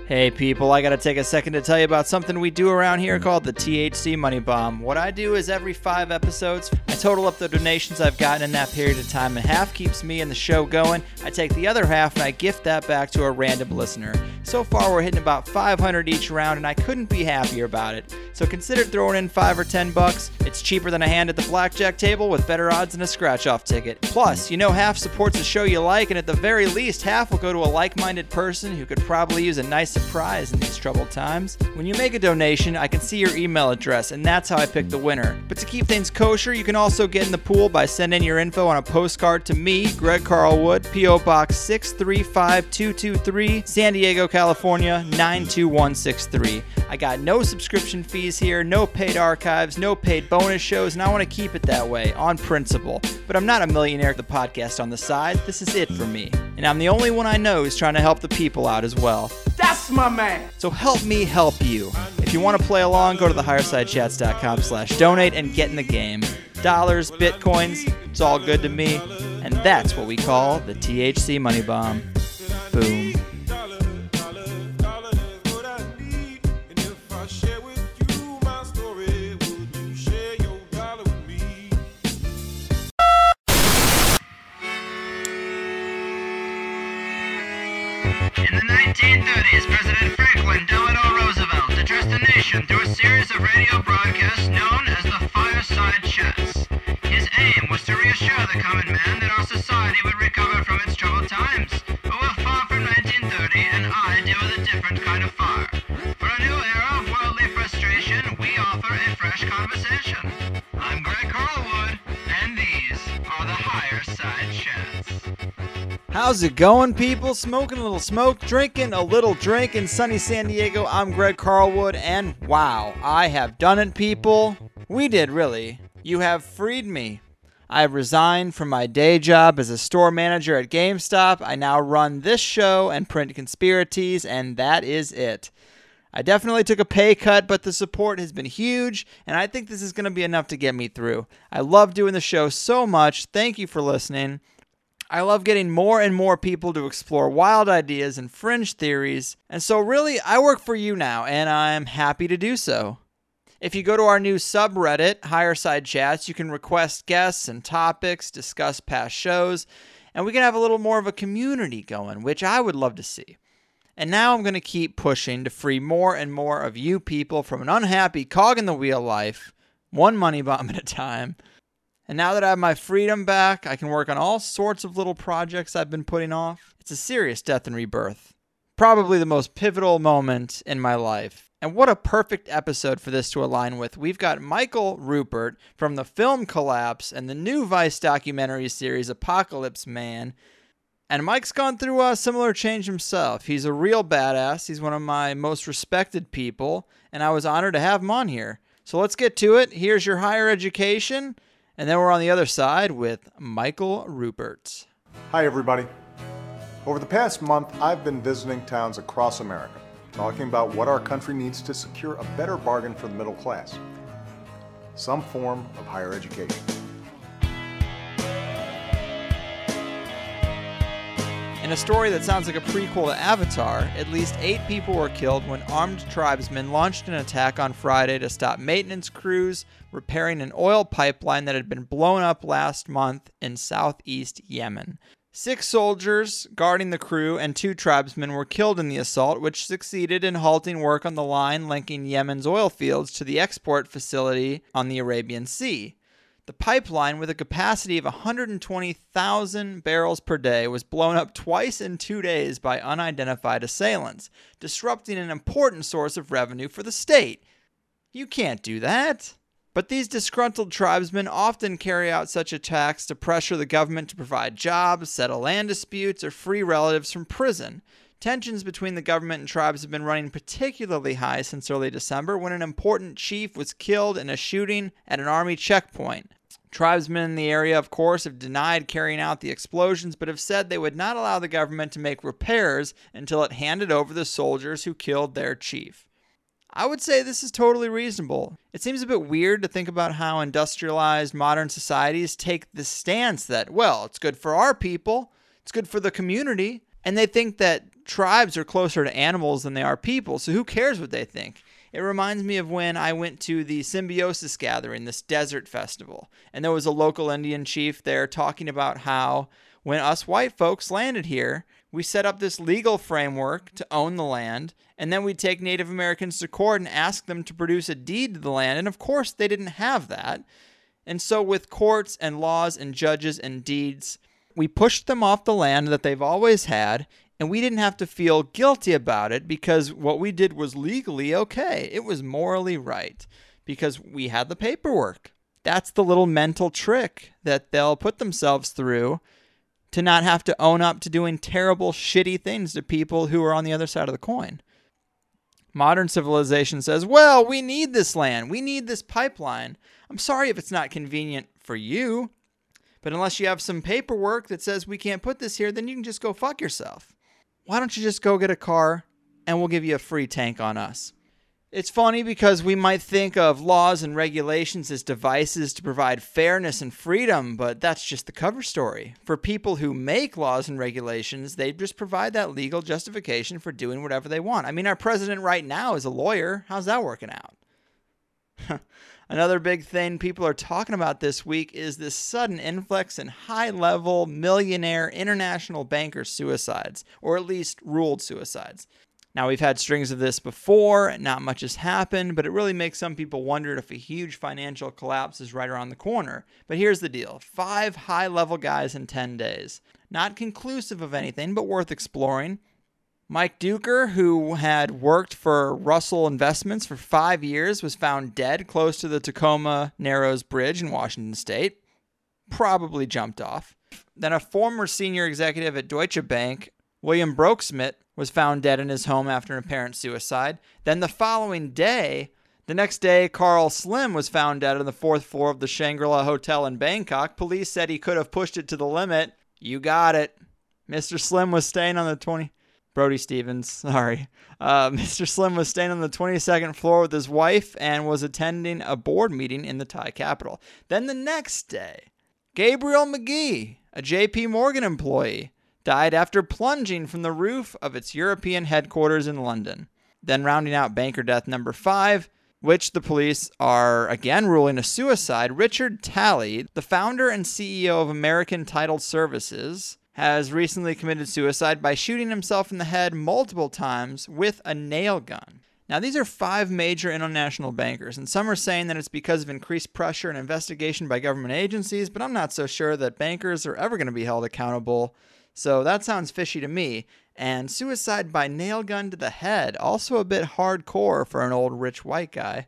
Hey people, I gotta take a second to tell you about something we do around here called the THC Money Bomb. What I do is every 5 episodes, I total up the donations I've gotten in that period of time, and half keeps me and the show going. I take the other half and I gift that back to a random listener. So far we're hitting about 500 each round, and I couldn't be happier about it. So consider throwing in $5 or $10. It's cheaper than a hand at the blackjack table with better odds than a scratch-off ticket. Plus, you know half supports a show you like, and at the very least, half will go to a like-minded person who could probably use a nice surprise in these troubled times. When you make a donation, I can see your email address, and that's how I pick the winner. But to keep things kosher, you can also get in the pool by sending your info on a postcard to me, Greg Carlwood, P.O. Box 635223, San Diego, California, 92163. I got no subscription fees here, no paid archives, no paid bonus shows, and I want to keep it that way, on principle. But I'm not a millionaire with the podcast on the side. This is it for me. And I'm the only one I know who's trying to help the people out as well. That's my man. So help me help you. If you want to play along, go to thehighersidechats.com/donate and get in the game. Dollars, bitcoins, it's all good to me. And that's what we call the THC Money Bomb. Boom. In the 1930s, President Franklin Delano Roosevelt addressed the nation through a series of radio broadcasts known as the Fireside Chats. His aim was to reassure the common man that our society would recover from its troubled times. But we're far from 1930, and I deal with a different kind of fire. For a new era of worldly frustration, we offer a fresh conversation. I'm Greg Carlwood, and these are the Higher Side Chats. How's it going, people? Smoking a little smoke, drinking a little drink in sunny San Diego. I'm Greg Carlwood, and wow, I have done it, people. We did, really. You have freed me. I have resigned from my day job as a store manager at GameStop. I now run this show and print Conspiracies, and that is it. I definitely took a pay cut, but the support has been huge, and I think this is going to be enough to get me through. I love doing the show so much. Thank you for listening. I love getting more and more people to explore wild ideas and fringe theories, and so really, I work for you now, and I'm happy to do so. If you go to our new subreddit, Higher Side Chats, you can request guests and topics, discuss past shows, and we can have a little more of a community going, which I would love to see. And now I'm going to keep pushing to free more and more of you people from an unhappy cog in the wheel life, one money bomb at a time. And now that I have my freedom back, I can work on all sorts of little projects I've been putting off. It's a serious death and rebirth. Probably the most pivotal moment in my life. And what a perfect episode for this to align with. We've got Michael Ruppert from the film Collapse and the new Vice documentary series Apocalypse Man. And Mike's gone through a similar change himself. He's a real badass. He's one of my most respected people, and I was honored to have him on here. So let's get to it. Here's your higher education. And then we're on the other side with Michael Ruppert. Hi, everybody. Over the past month, I've been visiting towns across America, talking about what our country needs to secure a better bargain for the middle class. Some form of higher education. In a story that sounds like a prequel to Avatar, at least 8 people were killed when armed tribesmen launched an attack on Friday to stop maintenance crews repairing an oil pipeline that had been blown up last month in southeast Yemen. 6 soldiers guarding the crew and 2 tribesmen were killed in the assault, which succeeded in halting work on the line linking Yemen's oil fields to the export facility on the Arabian Sea. The pipeline, with a capacity of 120,000 barrels per day, was blown up twice in 2 days by unidentified assailants, disrupting an important source of revenue for the state. You can't do that. But these disgruntled tribesmen often carry out such attacks to pressure the government to provide jobs, settle land disputes, or free relatives from prison. Tensions between the government and tribes have been running particularly high since early December, when an important chief was killed in a shooting at an army checkpoint. Tribesmen in the area, of course, have denied carrying out the explosions, but have said they would not allow the government to make repairs until it handed over the soldiers who killed their chief. I would say this is totally reasonable. It seems a bit weird to think about how industrialized modern societies take this stance that, well, it's good for our people, it's good for the community, And they think that tribes are closer to animals than they are people, so who cares what they think? It reminds me of when I went to the Symbiosis Gathering, this desert festival, and there was a local Indian chief there talking about how when us white folks landed here, we set up this legal framework to own the land, and then we'd take Native Americans to court and ask them to produce a deed to the land, and of course they didn't have that. And so with courts and laws and judges and deeds, we pushed them off the land that they've always had, and we didn't have to feel guilty about it because what we did was legally okay. It was morally right because we had the paperwork. That's the little mental trick that they'll put themselves through to not have to own up to doing terrible, shitty things to people who are on the other side of the coin. Modern civilization says, well, we need this land. We need this pipeline. I'm sorry if it's not convenient for you, but unless you have some paperwork that says we can't put this here, then you can just go fuck yourself. Why don't you just go get a car and we'll give you a free tank on us? It's funny because we might think of laws and regulations as devices to provide fairness and freedom, but that's just the cover story. For people who make laws and regulations, they just provide that legal justification for doing whatever they want. I mean, our president right now is a lawyer. How's that working out? Another big thing people are talking about this week is this sudden influx in high-level millionaire international banker suicides, or at least ruled suicides. Now, we've had strings of this before, not much has happened, but it really makes some people wonder if a huge financial collapse is right around the corner. But here's the deal. 5 high-level guys in 10 days. Not conclusive of anything, but worth exploring. Mike Duker, who had worked for Russell Investments for 5 years, was found dead close to the Tacoma Narrows Bridge in Washington State. Probably jumped off. Then a former senior executive at Deutsche Bank, William Broeksmit, was found dead in his home after an apparent suicide. Then the following day, the next day, Carl Slim was found dead on the 4th floor of the Shangri-La Hotel in Bangkok. Police said he could have pushed it to the limit. You got it. Mr. Slim was staying on the Brody Stevens, sorry. Mr. Slim was staying on the 22nd floor with his wife and was attending a board meeting in the Thai capital. Then the next day, Gabriel McGee, a J.P. Morgan employee, died after plunging from the roof of its European headquarters in London. Then rounding out banker death number 5, which the police are again ruling a suicide, Richard Talley, the founder and CEO of American Title Services, has recently committed suicide by shooting himself in the head multiple times with a nail gun. Now, these are 5 major international bankers, and some are saying that it's because of increased pressure and investigation by government agencies, but I'm not so sure that bankers are ever going to be held accountable. So that sounds fishy to me. And suicide by nail gun to the head, also a bit hardcore for an old rich white guy.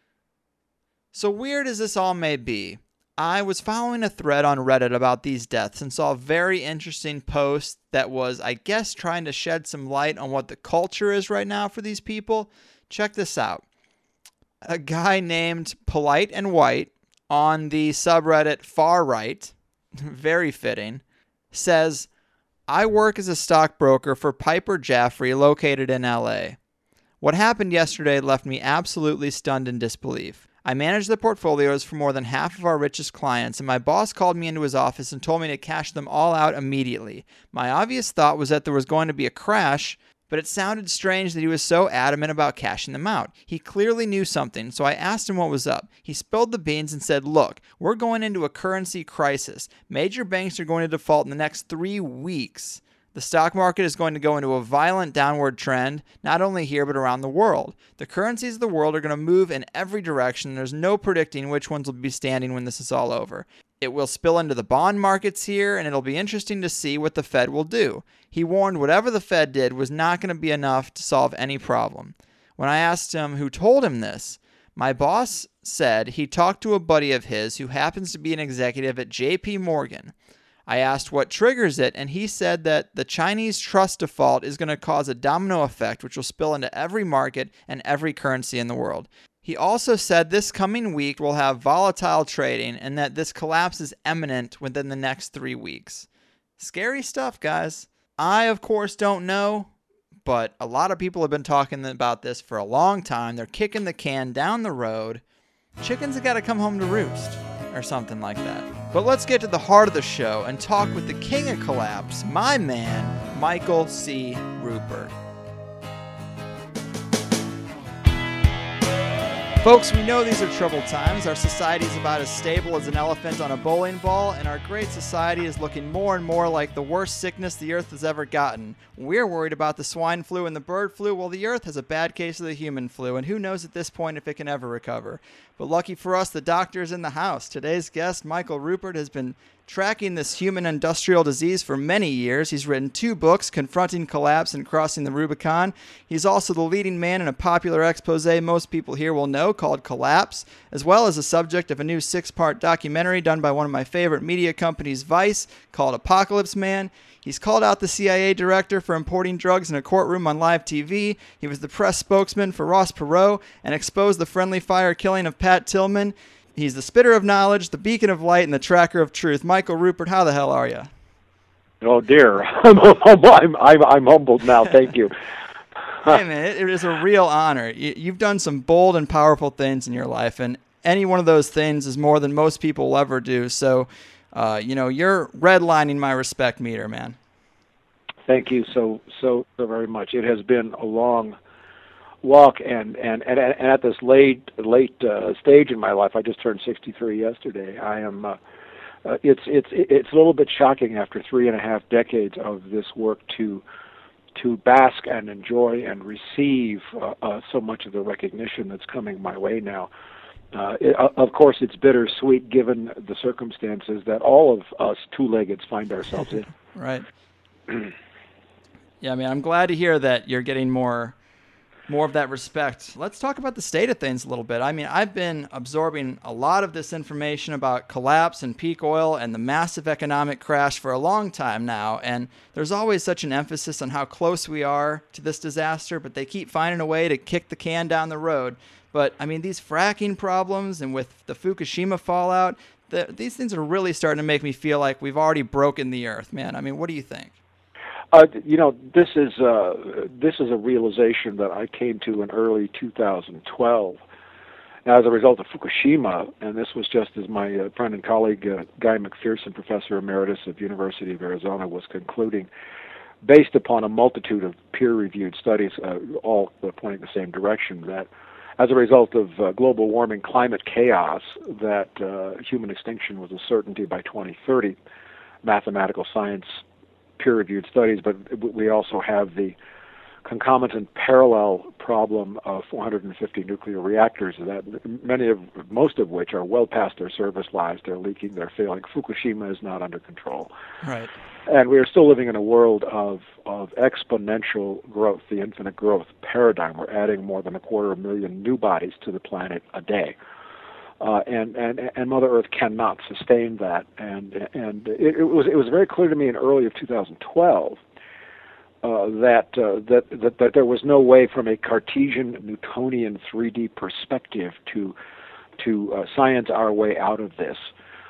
So weird as this all may be, I was following a thread on Reddit about these deaths and saw a very interesting post that was, I guess, trying to shed some light on what the culture is right now for these people. Check this out. A guy named Polite and White on the subreddit Far Right, very fitting, says, I work as a stockbroker for Piper Jaffray located in LA. What happened yesterday left me absolutely stunned in disbelief. I manage the portfolios for more than half of our richest clients, and my boss called me into his office and told me to cash them all out immediately. My obvious thought was that there was going to be a crash, but it sounded strange that he was so adamant about cashing them out. He clearly knew something, so I asked him what was up. He spilled the beans and said, look, we're going into a currency crisis. Major banks are going to default in the next 3 weeks. The stock market is going to go into a violent downward trend, not only here but around the world. The currencies of the world are going to move in every direction. There's no predicting which ones will be standing when this is all over. It will spill into the bond markets here, and it'll be interesting to see what the Fed will do. He warned whatever the Fed did was not going to be enough to solve any problem. When I asked him who told him this, my boss said he talked to a buddy of his who happens to be an executive at J.P. Morgan. I asked what triggers it, and he said that the Chinese trust default is going to cause a domino effect, which will spill into every market and every currency in the world. He also said this coming week will have volatile trading and that this collapse is imminent within the next 3 weeks. Scary stuff, guys. I, of course, don't know, but a lot of people have been talking about this for a long time. They're kicking the can down the road. Chickens have got to come home to roost, or something like that. But let's get to the heart of the show and talk with the king of collapse, my man, Michael C. Ruppert. Folks, we know these are troubled times. Our society is about as stable as an elephant on a bowling ball, and our great society is looking more and more like the worst sickness the earth has ever gotten. We're worried about the swine flu and the bird flu, while the earth has a bad case of the human flu, and who knows at this point if it can ever recover. But lucky for us, the doctor is in the house. Today's guest, Michael Ruppert, has been tracking this human industrial disease for many years. He's written 2 books, Confronting Collapse and Crossing the Rubicon. He's also the leading man in a popular expose most people here will know called Collapse, as well as the subject of a new 6-part documentary done by one of my favorite media companies, Vice, called Apocalypse Man. He's called out the CIA director for importing drugs in a courtroom on live TV. He was the press spokesman for Ross Perot and exposed the friendly fire killing of Pat Tillman. He's the spitter of knowledge, the beacon of light, and the tracker of truth. Michael Ruppert, how the hell are you? Oh dear, I'm humbled now. Thank you. Hey man, it is a real honor. You've done some bold and powerful things in your life, and any one of those things is more than most people will ever do. So, you're redlining my respect meter, man. Thank you so very much. It has been a long walk, and at this late stage in my life, I just turned 63 yesterday. I am. It's a little bit shocking after 3.5 decades of this work to bask and enjoy and receive so much of the recognition that's coming my way now. Of course, it's bittersweet given the circumstances that all of us two-leggeds find ourselves in. Right. Yeah, I mean, I'm glad to hear that you're getting more of that respect. Let's talk about the state of things a little bit. I mean, I've been absorbing a lot of this information about collapse and peak oil and the massive economic crash for a long time now, and there's always such an emphasis on how close we are to this disaster, but they keep finding a way to kick the can down the road. But, I mean, these fracking problems and with the Fukushima fallout, these things are really starting to make me feel like we've already broken the earth, man. I mean, what do you think? This is a realization that I came to in early 2012 as a result of Fukushima, and this was just as my friend and colleague Guy McPherson, Professor Emeritus of University of Arizona, was concluding, based upon a multitude of peer-reviewed studies, all pointing the same direction, that as a result of global warming, climate chaos, that human extinction was a certainty by 2030. Mathematical science peer-reviewed studies, but we also have the concomitant parallel problem of 450 nuclear reactors, that most of which are well past their service lives. They're leaking, they're failing. Fukushima is not under control. Right. And we are still living in a world of exponential growth, the infinite growth paradigm. We're adding more than 250,000 new bodies to the planet a day. And Mother Earth cannot sustain that, and it was very clear to me in early of 2012 that there was no way from a Cartesian Newtonian 3D perspective to science our way out of this.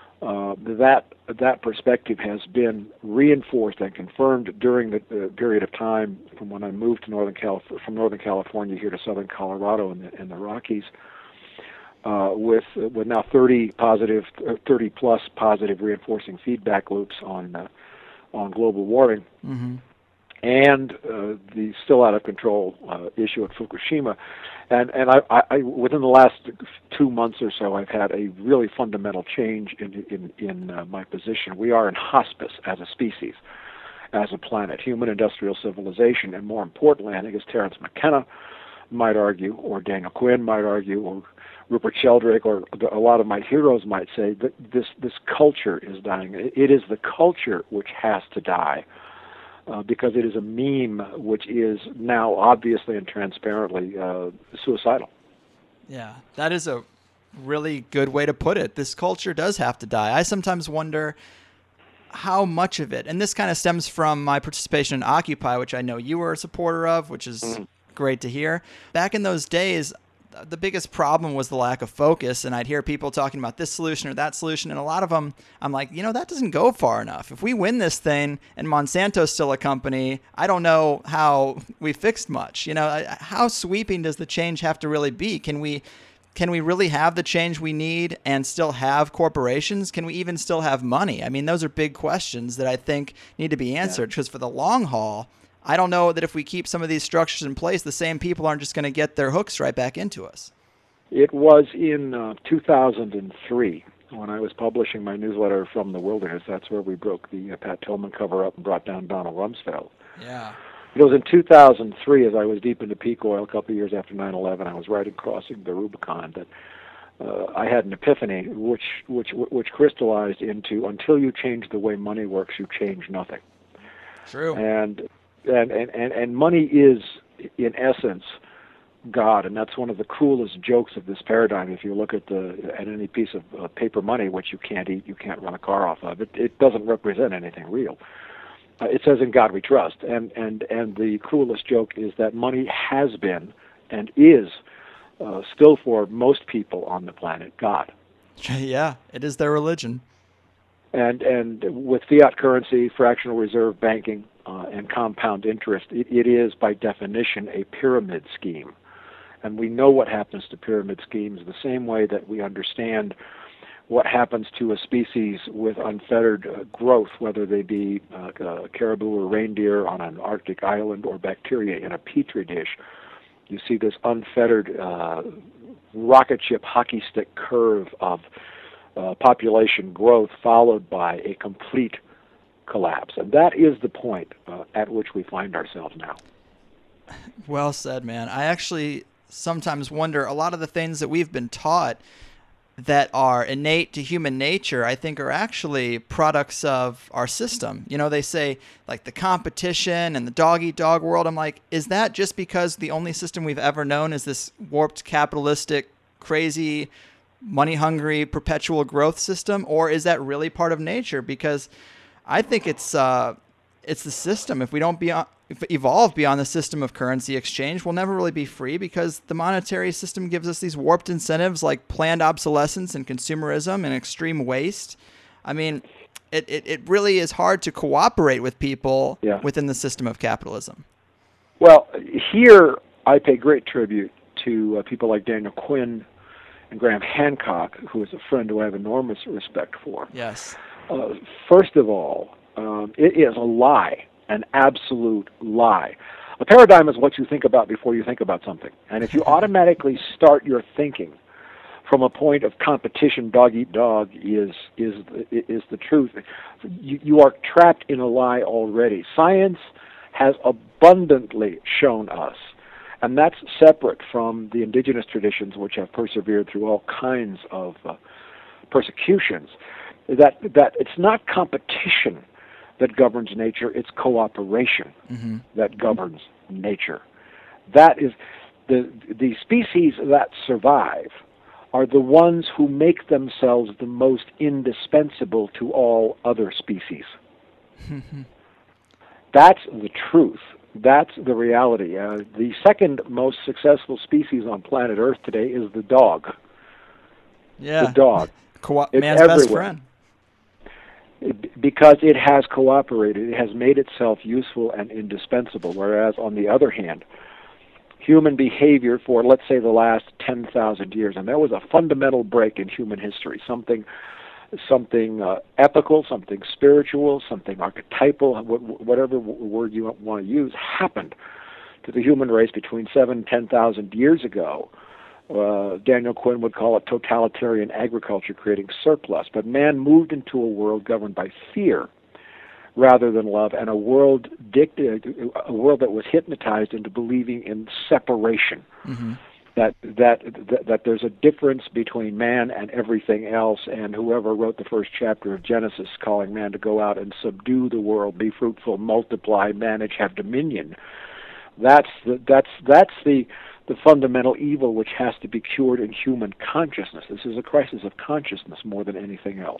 That perspective has been reinforced and confirmed during the period of time from when I moved to from Northern California here to Southern Colorado in the Rockies. With now 30 plus positive reinforcing feedback loops on global warming, mm-hmm. and the still out of control issue at Fukushima, and I within the last 2 months or so, I've had a really fundamental change in my position. We are in hospice as a species, as a planet, human industrial civilization, and more importantly, I think as Terence McKenna might argue, or Daniel Quinn might argue, or Rupert Sheldrake, or a lot of my heroes might say, that this culture is dying. It is the culture which has to die, because it is a meme which is now obviously and transparently suicidal. Yeah, that is a really good way to put it. This culture does have to die. I sometimes wonder how much of it, and this kind of stems from my participation in Occupy, which I know you were a supporter of, which is great to hear. Back in those days, the biggest problem was the lack of focus, and I'd hear people talking about this solution or that solution, and a lot of them, I'm like, that doesn't go far enough. If we win this thing and Monsanto's still a company, I don't know how we fixed much. How sweeping does the change have to really be? Can we can we really have the change we need and still have corporations? Can we even still have money? I mean, those are big questions that I think need to be answered, because for the long haul, I don't know that if we keep some of these structures in place, the same people aren't just going to get their hooks right back into us. It was in 2003 when I was publishing my newsletter From the Wilderness. That's where we broke the Pat Tillman cover up and brought down Donald Rumsfeld. Yeah. It was in 2003, as I was deep into peak oil, a couple of years after 9/11. I was writing Crossing the Rubicon, that I had an epiphany, which crystallized into, until you change the way money works, you change nothing. True. And money is, in essence, God, and that's one of the cruelest jokes of this paradigm. If you look at any piece of paper money, which you can't eat, you can't run a car off of, it doesn't represent anything real. It says, "In God we trust," and the cruelest joke is that money has been and is still, for most people on the planet, God. Yeah, it is their religion. And with fiat currency, fractional reserve banking, and compound interest, it is by definition a pyramid scheme. And we know what happens to pyramid schemes the same way that we understand what happens to a species with unfettered growth, whether they be caribou or reindeer on an Arctic island or bacteria in a petri dish. You see this unfettered rocket ship hockey stick curve of population growth followed by a complete collapse. And that is the point at which we find ourselves now. Well said, man. I actually sometimes wonder, a lot of the things that we've been taught that are innate to human nature, I think, are actually products of our system. You know, they say, like, the competition and the dog-eat-dog world. I'm like, is that just because the only system we've ever known is this warped, capitalistic, crazy, money-hungry, perpetual growth system? Or is that really part of nature? Because I think it's the system. If we don't evolve beyond the system of currency exchange, we'll never really be free, because the monetary system gives us these warped incentives like planned obsolescence and consumerism and extreme waste. I mean, it really is hard to cooperate with people within the system of capitalism. Well, here I pay great tribute to people like Daniel Quinn and Graham Hancock, who is a friend who I have enormous respect for. Yes. First of all, it is a lie, an absolute lie. A paradigm is what you think about before you think about something. And if you automatically start your thinking from a point of competition, dog eat dog is the truth, you are trapped in a lie already. Science has abundantly shown us, and that's separate from the indigenous traditions, which have persevered through all kinds of persecutions, that it's not competition that governs nature, it's cooperation that governs nature. That is, the species that survive are the ones who make themselves the most indispensable to all other species. That's the truth. That's the reality. The second most successful species on planet Earth today is the dog. Yeah. The dog. Man's best friend. Because it has cooperated, it has made itself useful and indispensable, whereas, on the other hand, human behavior for, let's say, the last 10,000 years, and there was a fundamental break in human history, something epical, something spiritual, something archetypal, whatever word you want to use, happened to the human race between 7,000 and 10,000 years ago. Daniel Quinn would call it totalitarian agriculture, creating surplus. But man moved into a world governed by fear rather than love, and a world that was hypnotized into believing in separation. That there's a difference between man and everything else, and whoever wrote the first chapter of Genesis, calling man to go out and subdue the world, be fruitful, multiply, manage, have dominion. That's the fundamental evil which has to be cured in human consciousness. This is a crisis of consciousness more than anything else.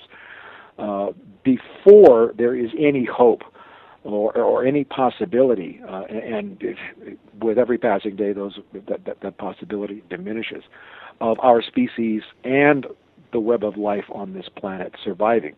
Before there is any hope or any possibility, and with every passing day, that possibility diminishes, of our species and the web of life on this planet surviving.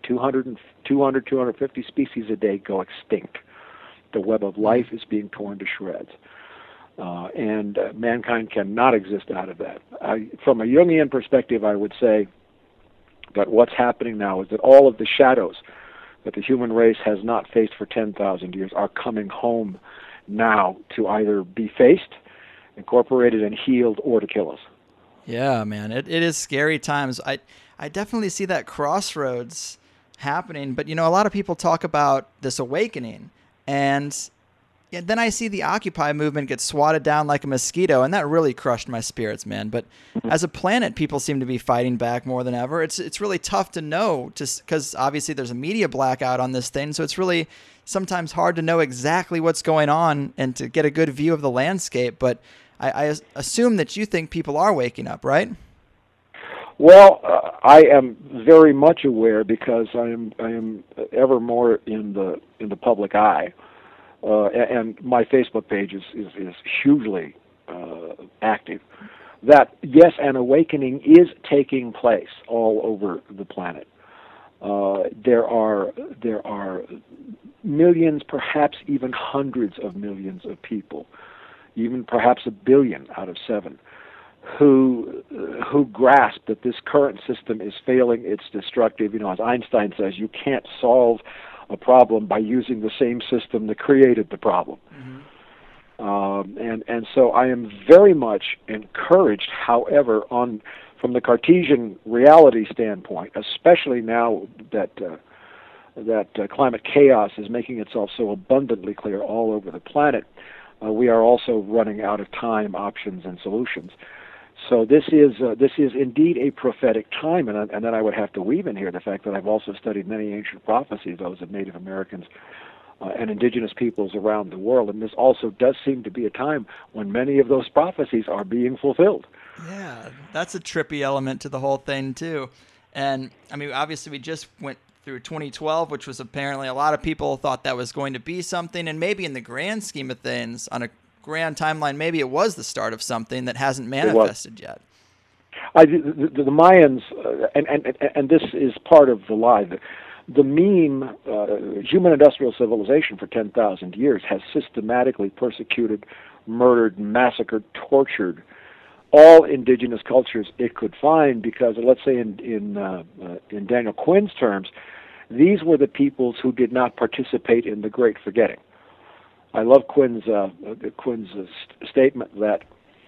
250 species a day go extinct. The web of life is being torn to shreds. and mankind cannot exist out of that. From a Jungian perspective, I would say that what's happening now is that all of the shadows that the human race has not faced for 10,000 years are coming home now to either be faced, incorporated, and healed, or to kill us. Yeah, man, it is scary times. I definitely see that crossroads happening, but a lot of people talk about this awakening, and then I see the Occupy movement get swatted down like a mosquito, and that really crushed my spirits, man. But as a planet, people seem to be fighting back more than ever. It's really tough to know, because obviously there's a media blackout on this thing, so it's really sometimes hard to know exactly what's going on and to get a good view of the landscape. But I assume that you think people are waking up, right? Well, I am very much aware because I am ever more in the public eye. And my Facebook page is hugely active, that yes, an awakening is taking place all over the planet. There are millions, perhaps even hundreds of millions of people, even perhaps 1 billion out of 7, who grasp that this current system is failing, it's destructive. As Einstein says, you can't solve a problem by using the same system that created the problem. And so I am very much encouraged, however, from the Cartesian reality standpoint, especially now that climate chaos is making itself so abundantly clear all over the planet, we are also running out of time, options, and solutions. So this is indeed a prophetic time, and then I would have to weave in here the fact that I've also studied many ancient prophecies, those of Native Americans and indigenous peoples around the world, and this also does seem to be a time when many of those prophecies are being fulfilled. Yeah, that's a trippy element to the whole thing too. And I mean, obviously we just went through 2012, which was apparently a lot of people thought that was going to be something, and maybe in the grand scheme of things, on a grand timeline, maybe it was the start of something that hasn't manifested yet. The Mayans, and this is part of the lie. The meme, human industrial civilization for 10,000 years has systematically persecuted, murdered, massacred, tortured all indigenous cultures it could find, because let's say in Daniel Quinn's terms, these were the peoples who did not participate in the Great Forgetting. I love Quinn's statement that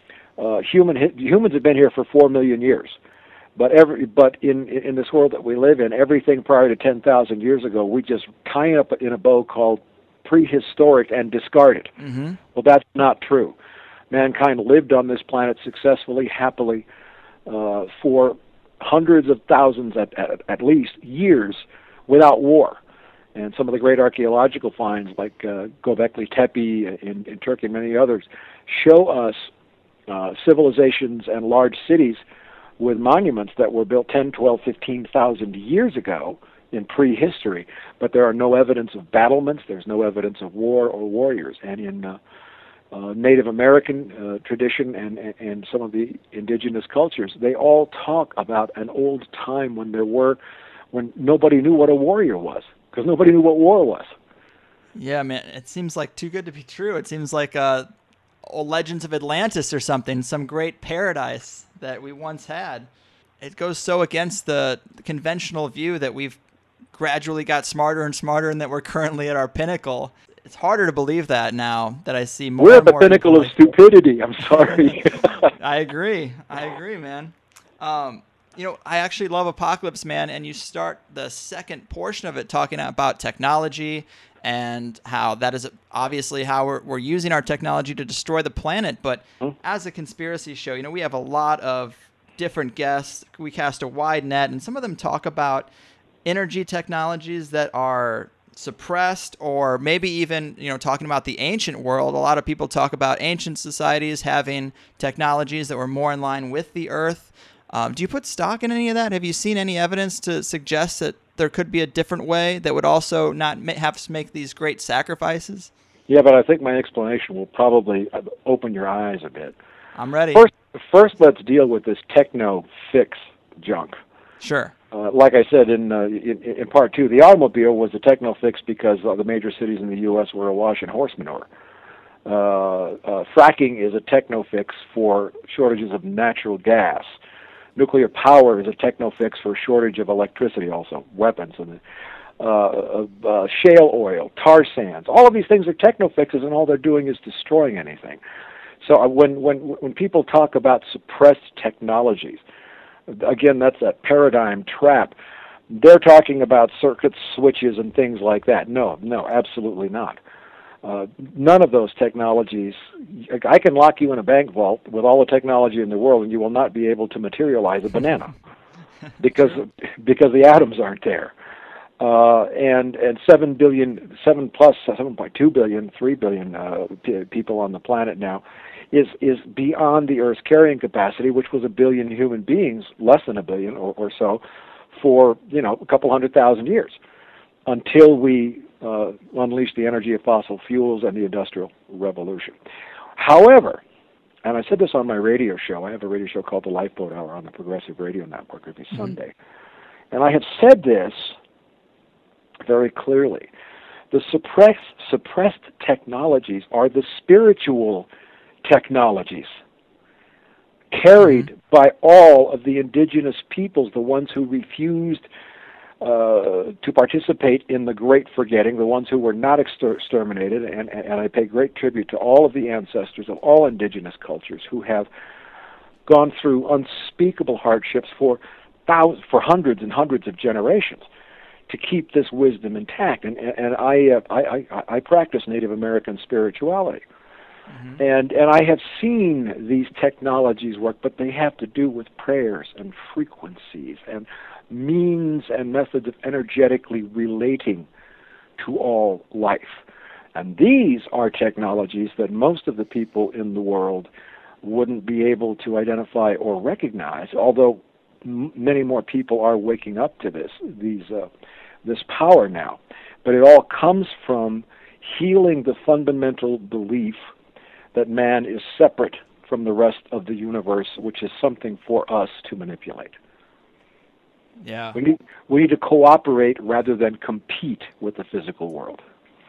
humans have been here for 4 million years, but in this world that we live in, everything prior to 10,000 years ago, we just tie up in a bow called prehistoric and discard it. Mm-hmm. Well, that's not true. Mankind lived on this planet successfully, happily, for hundreds of thousands, at least, years without war. And some of the great archaeological finds, like Göbekli Tepe in Turkey and many others, show us civilizations and large cities with monuments that were built 10, 12, 15,000 years ago in prehistory. But there are no evidence of battlements, there's no evidence of war or warriors. And in Native American tradition and some of the indigenous cultures, they all talk about an old time when nobody knew what a warrior was, because nobody knew what war was. Yeah, man, it seems like too good to be true. It seems like old Legends of Atlantis or something, some great paradise that we once had. It goes so against the conventional view that we've gradually got smarter and smarter and that we're currently at our pinnacle. It's harder to believe that now that I see more. We're at the pinnacle of stupidity. I'm sorry. I agree, man. I actually love Apocalypse Man, and you start the second portion of it talking about technology and how that is obviously how we're using our technology to destroy the planet. But as a conspiracy show, we have a lot of different guests. We cast a wide net, and some of them talk about energy technologies that are suppressed, or maybe even, talking about the ancient world. A lot of people talk about ancient societies having technologies that were more in line with the earth. Do you put stock in any of that? Have you seen any evidence to suggest that there could be a different way that would also not have to make these great sacrifices? Yeah, but I think my explanation will probably open your eyes a bit. I'm ready. First, let's deal with this techno-fix junk. Sure. Like I said in part two, the automobile was a techno-fix because the major cities in the U.S. were awash in horse manure. Fracking is a techno-fix for shortages of natural gas. Nuclear power is a techno-fix for shortage of electricity, also weapons, and shale oil, tar sands. All of these things are techno-fixes, and all they're doing is destroying anything. So when people talk about suppressed technologies, again, that's a paradigm trap. They're talking about circuits, switches, and things like that. No, absolutely not. None of those technologies. I can lock you in a bank vault with all the technology in the world, and you will not be able to materialize a banana because the atoms aren't there. And 7 billion, 7.2 billion, 3 billion people on the planet now is beyond the Earth's carrying capacity, which was 1 billion human beings, less than 1 billion or so, for a couple 100,000 years, until we unleash the energy of fossil fuels and the Industrial Revolution. However, and I said this on my radio show, I have a radio show called The Lifeboat Hour on the Progressive Radio Network every Sunday, and I have said this very clearly. The suppressed technologies are the spiritual technologies carried by all of the indigenous peoples, the ones who refused to participate in the Great Forgetting, the ones who were not exterminated, and I pay great tribute to all of the ancestors of all indigenous cultures who have gone through unspeakable hardships for hundreds and hundreds of generations to keep this wisdom intact. And I practice Native American spirituality. And I have seen these technologies work, but they have to do with prayers and frequencies and means and methods of energetically relating to all life. And these are technologies that most of the people in the world wouldn't be able to identify or recognize, although many more people are waking up to this power now. But it all comes from healing the fundamental belief that man is separate from the rest of the universe, which is something for us to manipulate. Yeah. We need to cooperate rather than compete with the physical world.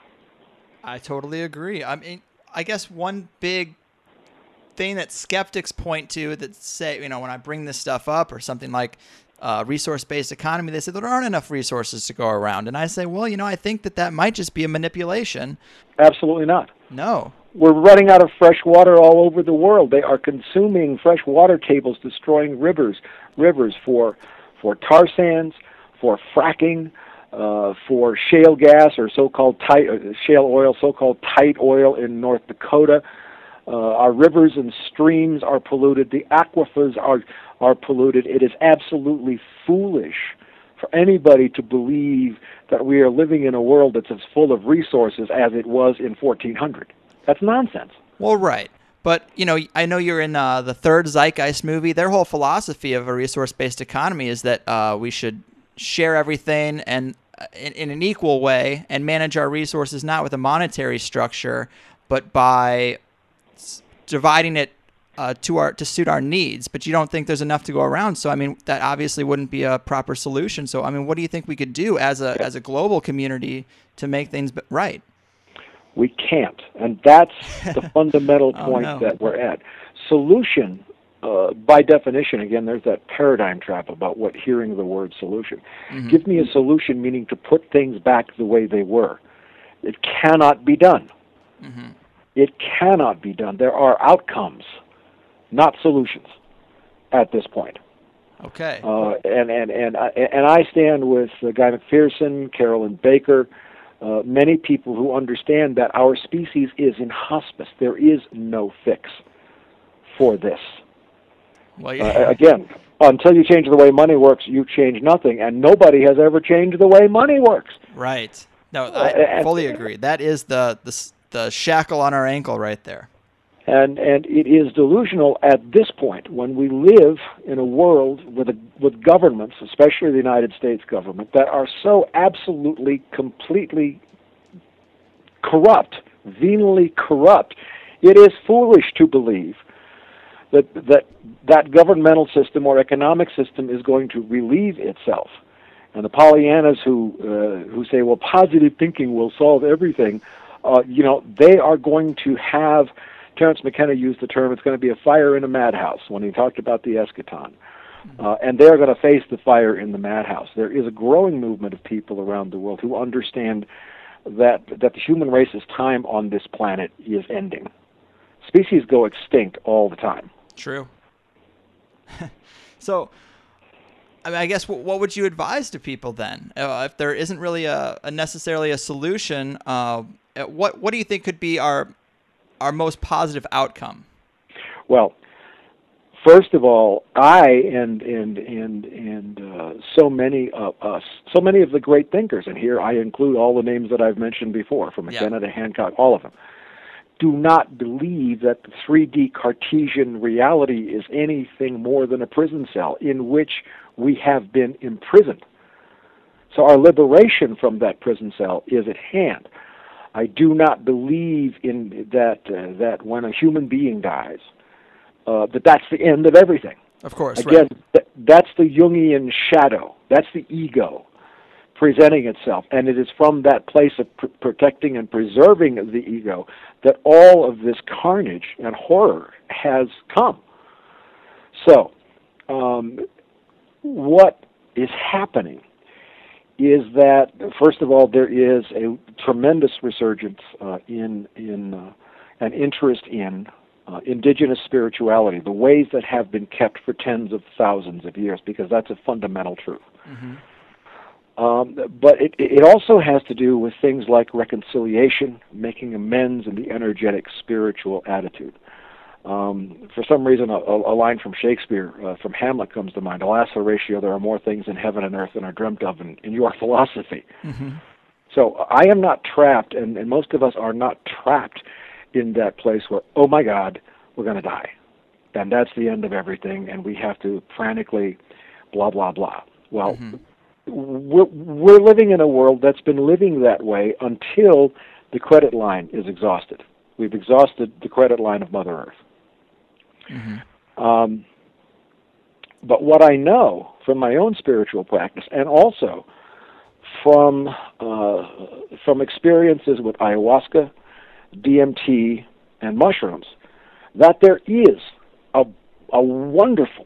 I totally agree. I mean, I guess one big thing that skeptics point to that say, when I bring this stuff up or something like resource-based economy, they say there aren't enough resources to go around. And I say, well, I think that might just be a manipulation. Absolutely not. No. We're running out of fresh water all over the world. They are consuming fresh water tables, destroying rivers for tar sands, for fracking, for shale gas or so-called shale oil, so-called tight oil in North Dakota. Our rivers and streams are polluted. The aquifers are polluted. It is absolutely foolish for anybody to believe that we are living in a world that's as full of resources as it was in 1400. That's nonsense. Well, right. But, I know you're in the third Zeitgeist movie. Their whole philosophy of a resource-based economy is that we should share everything and in an equal way and manage our resources not with a monetary structure, but by dividing it to suit our needs. But you don't think there's enough to go around. So, that obviously wouldn't be a proper solution. So, what do you think we could do as a global community to make things right? We can't, and that's the fundamental point that we're at. Solution, by definition, again, there's that paradigm trap about hearing the word solution. Give me a solution, meaning to put things back the way they were. It cannot be done. It cannot be done. There are outcomes, not solutions, at this point. Okay. And I stand with Guy McPherson, Carolyn Baker, many people who understand that our species is in hospice. There is no fix for this. Well, again, until you change the way money works, you change nothing, and nobody has ever changed the way money works. Right. No, I fully agree. That is the shackle on our ankle right there. And it is delusional at this point when we live in a world with governments, especially the United States government, that are so absolutely, completely corrupt, venally corrupt. It is foolish to believe that governmental system or economic system is going to relieve itself. And the Pollyannas who say, well, positive thinking will solve everything, They are going to have, Terence McKenna used the term, it's going to be a fire in a madhouse when he talked about the eschaton. And they're going to face the fire in the madhouse. There is a growing movement of people around the world who understand that the human race's time on this planet is ending. Species go extinct all the time. True. So, I mean, I guess what would you advise to people then? If there isn't really necessarily a solution, what do you think could be our most positive outcome? Well, first of all, I and so many of us, so many of the great thinkers, and here I include all the names that I've mentioned before, from McKenna to Hancock, all of them, do not believe that the 3D Cartesian reality is anything more than a prison cell in which we have been imprisoned. So our liberation from that prison cell is at hand. I do not believe in that when a human being dies, that's the end of everything. Of course. Again, right. That's the Jungian shadow. That's the ego presenting itself. And it is from that place of protecting and preserving the ego that all of this carnage and horror has come. So, what is happening is that, first of all, there is a tremendous resurgence in an interest in indigenous spirituality, the ways that have been kept for tens of thousands of years, because that's a fundamental truth. Mm-hmm. But it also has to do with things like reconciliation, making amends, and the energetic spiritual attitude. For some reason, a line from Shakespeare, from Hamlet, comes to mind. Alas, Horatio, there are more things in heaven and earth than are dreamt of in your philosophy. Mm-hmm. So I am not trapped, and most of us are not trapped in that place where, oh my God, we're going to die. And that's the end of everything, and we have to frantically blah, blah, blah. Well, we're living in a world that's been living that way until the credit line is exhausted. We've exhausted the credit line of Mother Earth. Mm-hmm. But what I know from my own spiritual practice, and also from experiences with ayahuasca, DMT, and mushrooms, that there is a wonderful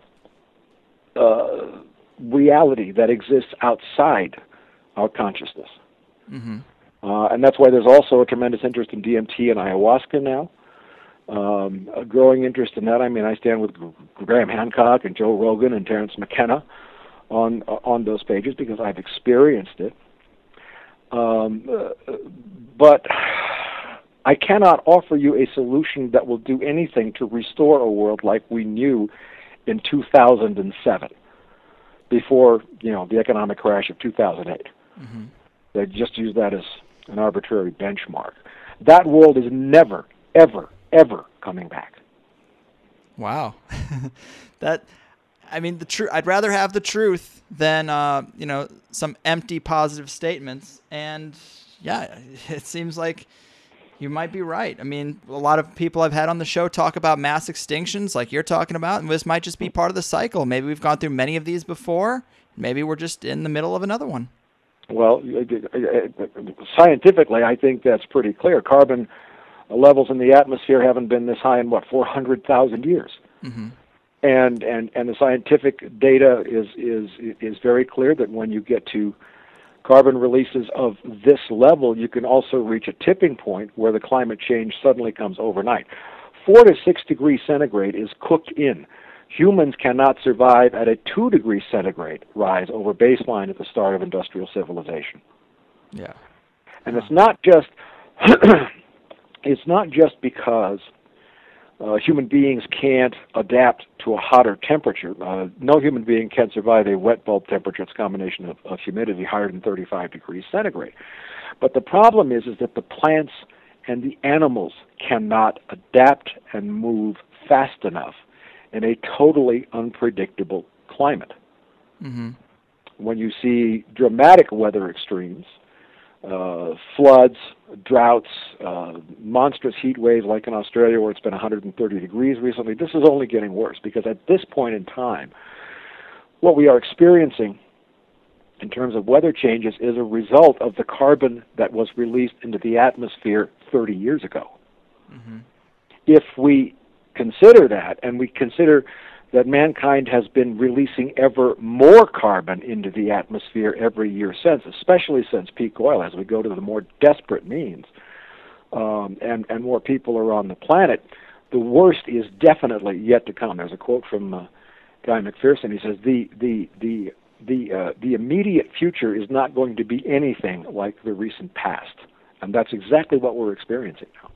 reality that exists outside our consciousness. Mm-hmm. And that's why there's also a tremendous interest in DMT and ayahuasca now. A growing interest in that. I mean, I stand with Graham Hancock and Joe Rogan and Terence McKenna on those pages because I've experienced it. But I cannot offer you a solution that will do anything to restore a world like we knew in 2007, before the economic crash of 2008. Mm-hmm. They just use that as an arbitrary benchmark. That world is never, ever, ever coming back. Wow. The truth. I'd rather have the truth than some empty positive statements. And yeah, it seems like you might be right. I mean, a lot of people I've had on the show talk about mass extinctions like you're talking about, and this might just be part of the cycle. Maybe we've gone through many of these before. Maybe we're just in the middle of another one. Well, scientifically, I think that's pretty clear. Carbon levels in the atmosphere haven't been this high in 400,000 years. Mm-hmm. And the scientific data is very clear that when you get to carbon releases of this level, you can also reach a tipping point where the climate change suddenly comes overnight. 4 to 6 degrees centigrade is cooked in. Humans cannot survive at a 2 degrees centigrade rise over baseline at the start of industrial civilization. Yeah. And it's not just because human beings can't adapt to a hotter temperature. No human being can survive a wet bulb temperature. It's a combination of humidity higher than 35 degrees centigrade. But the problem is that the plants and the animals cannot adapt and move fast enough in a totally unpredictable climate. Mm-hmm. When you see dramatic weather extremes, floods, droughts, monstrous heat waves like in Australia where it's been 130 degrees recently, this is only getting worse because at this point in time, what we are experiencing in terms of weather changes is a result of the carbon that was released into the atmosphere 30 years ago. If we consider that, and we consider that mankind has been releasing ever more carbon into the atmosphere every year since, especially since peak oil, as we go to the more desperate means, and more people are on the planet, the worst is definitely yet to come. There's a quote from Guy McPherson. He says, the immediate future is not going to be anything like the recent past. And that's exactly what we're experiencing now.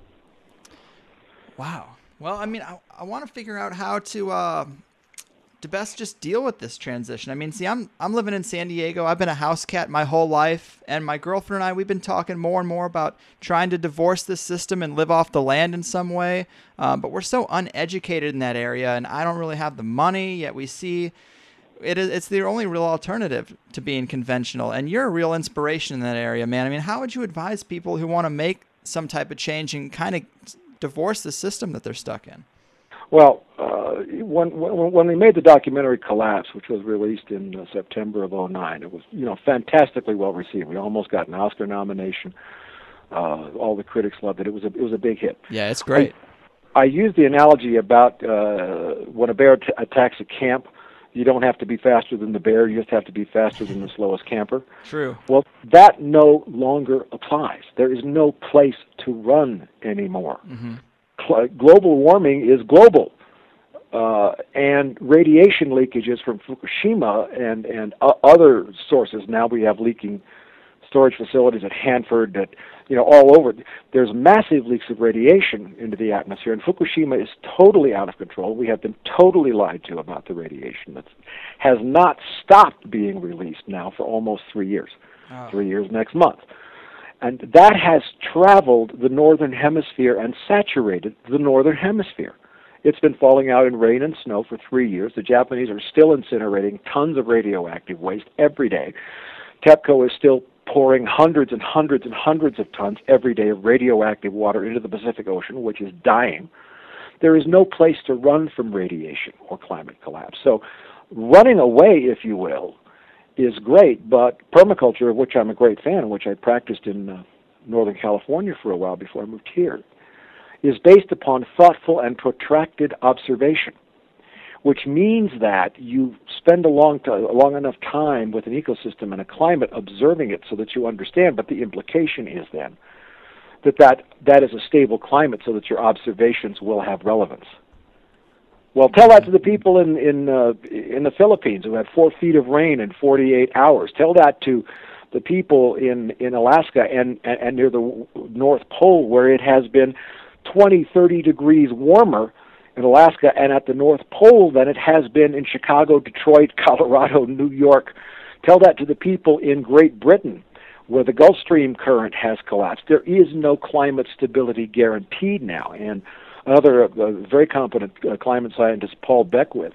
Wow. Well, I mean, I want to figure out how to best just deal with this transition. I mean, see, I'm living in San Diego. I've been a house cat my whole life, and my girlfriend and I, we've been talking more and more about trying to divorce this system and live off the land in some way. But we're so uneducated in that area, and I don't really have the money, yet we see it's the only real alternative to being conventional. And you're a real inspiration in that area, man. I mean, how would you advise people who want to make some type of change and kind of divorce the system that they're stuck in? Well, when we made the documentary Collapse, which was released in September of '09, it was fantastically well received. We almost got an Oscar nomination. All the critics loved it. It was a big hit. Yeah, it's great. I used the analogy about when a bear attacks a camp, you don't have to be faster than the bear. You just have to be faster than the slowest camper. True. Well, that no longer applies. There is no place to run anymore. Global warming is global. And radiation leakages from Fukushima and other sources. Now we have leaking storage facilities at Hanford, that all over. There's massive leaks of radiation into the atmosphere, and Fukushima is totally out of control. We have been totally lied to about the radiation that has not stopped being released now for almost 3 years. 3 years next month. And that has traveled the northern hemisphere and saturated the northern hemisphere. It's been falling out in rain and snow for 3 years. The Japanese are still incinerating tons of radioactive waste every day. TEPCO is still pouring hundreds and hundreds and hundreds of tons every day of radioactive water into the Pacific Ocean, which is dying. There is no place to run from radiation or climate collapse. So running away, if you will, is great, but permaculture, of which I'm a great fan, which I practiced in Northern California for a while before I moved here, is based upon thoughtful and protracted observation, which means that you spend a long enough time with an ecosystem and a climate observing it so that you understand, but the implication is then that is a stable climate so that your observations will have relevance. Well, tell that to the people in the Philippines who had 4 feet of rain in 48 hours. Tell that to the people in Alaska and near the North Pole, where it has been 20, 30 degrees warmer in Alaska and at the North Pole than it has been in Chicago, Detroit, Colorado, New York. Tell that to the people in Great Britain, where the Gulf Stream current has collapsed. There is no climate stability guaranteed now. And another very competent climate scientist, Paul Beckwith,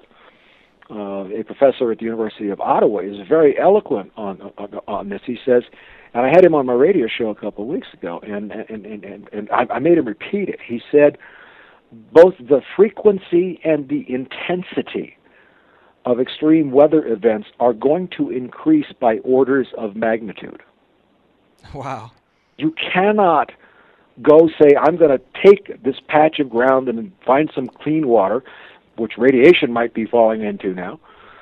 a professor at the University of Ottawa, is very eloquent on this. He says, and I had him on my radio show a couple of weeks ago, and I made him repeat it. He said, both the frequency and the intensity of extreme weather events are going to increase by orders of magnitude. Wow. You cannot go say, I'm going to take this patch of ground and find some clean water, which radiation might be falling into now,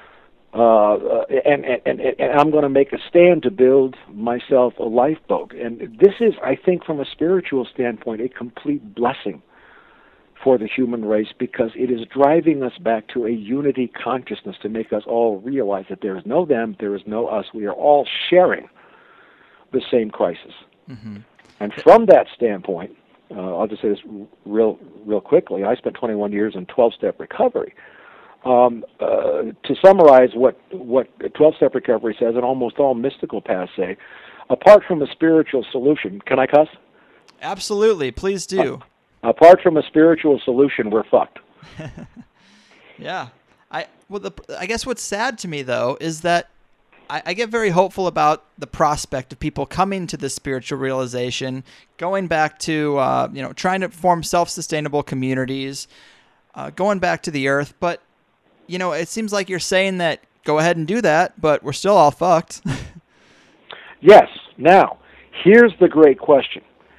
and I'm going to make a stand to build myself a lifeboat. And this is, I think, from a spiritual standpoint, a complete blessing for the human race, because it is driving us back to a unity consciousness to make us all realize that there is no them, there is no us. We are all sharing the same crisis. And from that standpoint, I'll just say this real quickly. I spent 21 years in 12-step recovery. To summarize what 12-step recovery says, and almost all mystical paths say, apart from a spiritual solution, can I cuss? Absolutely, please do. Apart from a spiritual solution, we're fucked. Yeah. I guess what's sad to me, though, is that I get very hopeful about the prospect of people coming to this spiritual realization, going back to, trying to form self-sustainable communities, going back to the earth. But, it seems like you're saying that go ahead and do that, but we're still all fucked. Yes. Now, here's the great question.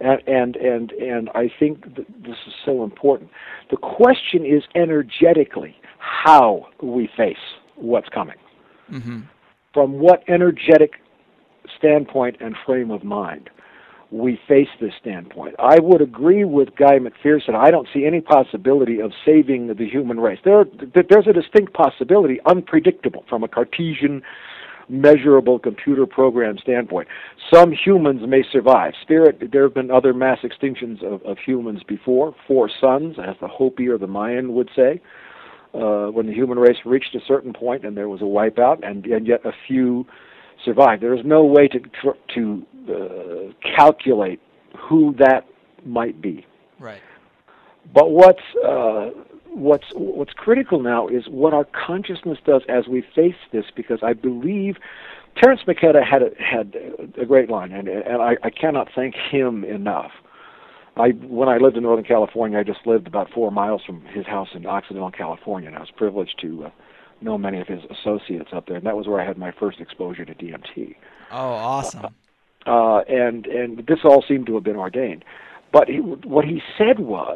And I think this is so important. The question is energetically how we face what's coming. Mm-hmm. From what energetic standpoint and frame of mind we face this standpoint. I would agree with Guy McPherson. I don't see any possibility of saving the human race. There's a distinct possibility, unpredictable from a Cartesian, measurable computer program standpoint. Some humans may survive. There have been other mass extinctions of humans before, 4 suns, as the Hopi or the Mayan would say, when the human race reached a certain point and there was a wipeout, and yet a few survived. There is no way to calculate who that might be. Right. But what's critical now is what our consciousness does as we face this, because I believe Terence McKenna had a great line, and I cannot thank him enough. When I lived in Northern California, I just lived about 4 miles from his house in Occidental, California, and I was privileged to know many of his associates up there, and that was where I had my first exposure to DMT. Oh, awesome. And this all seemed to have been ordained. But what he said was,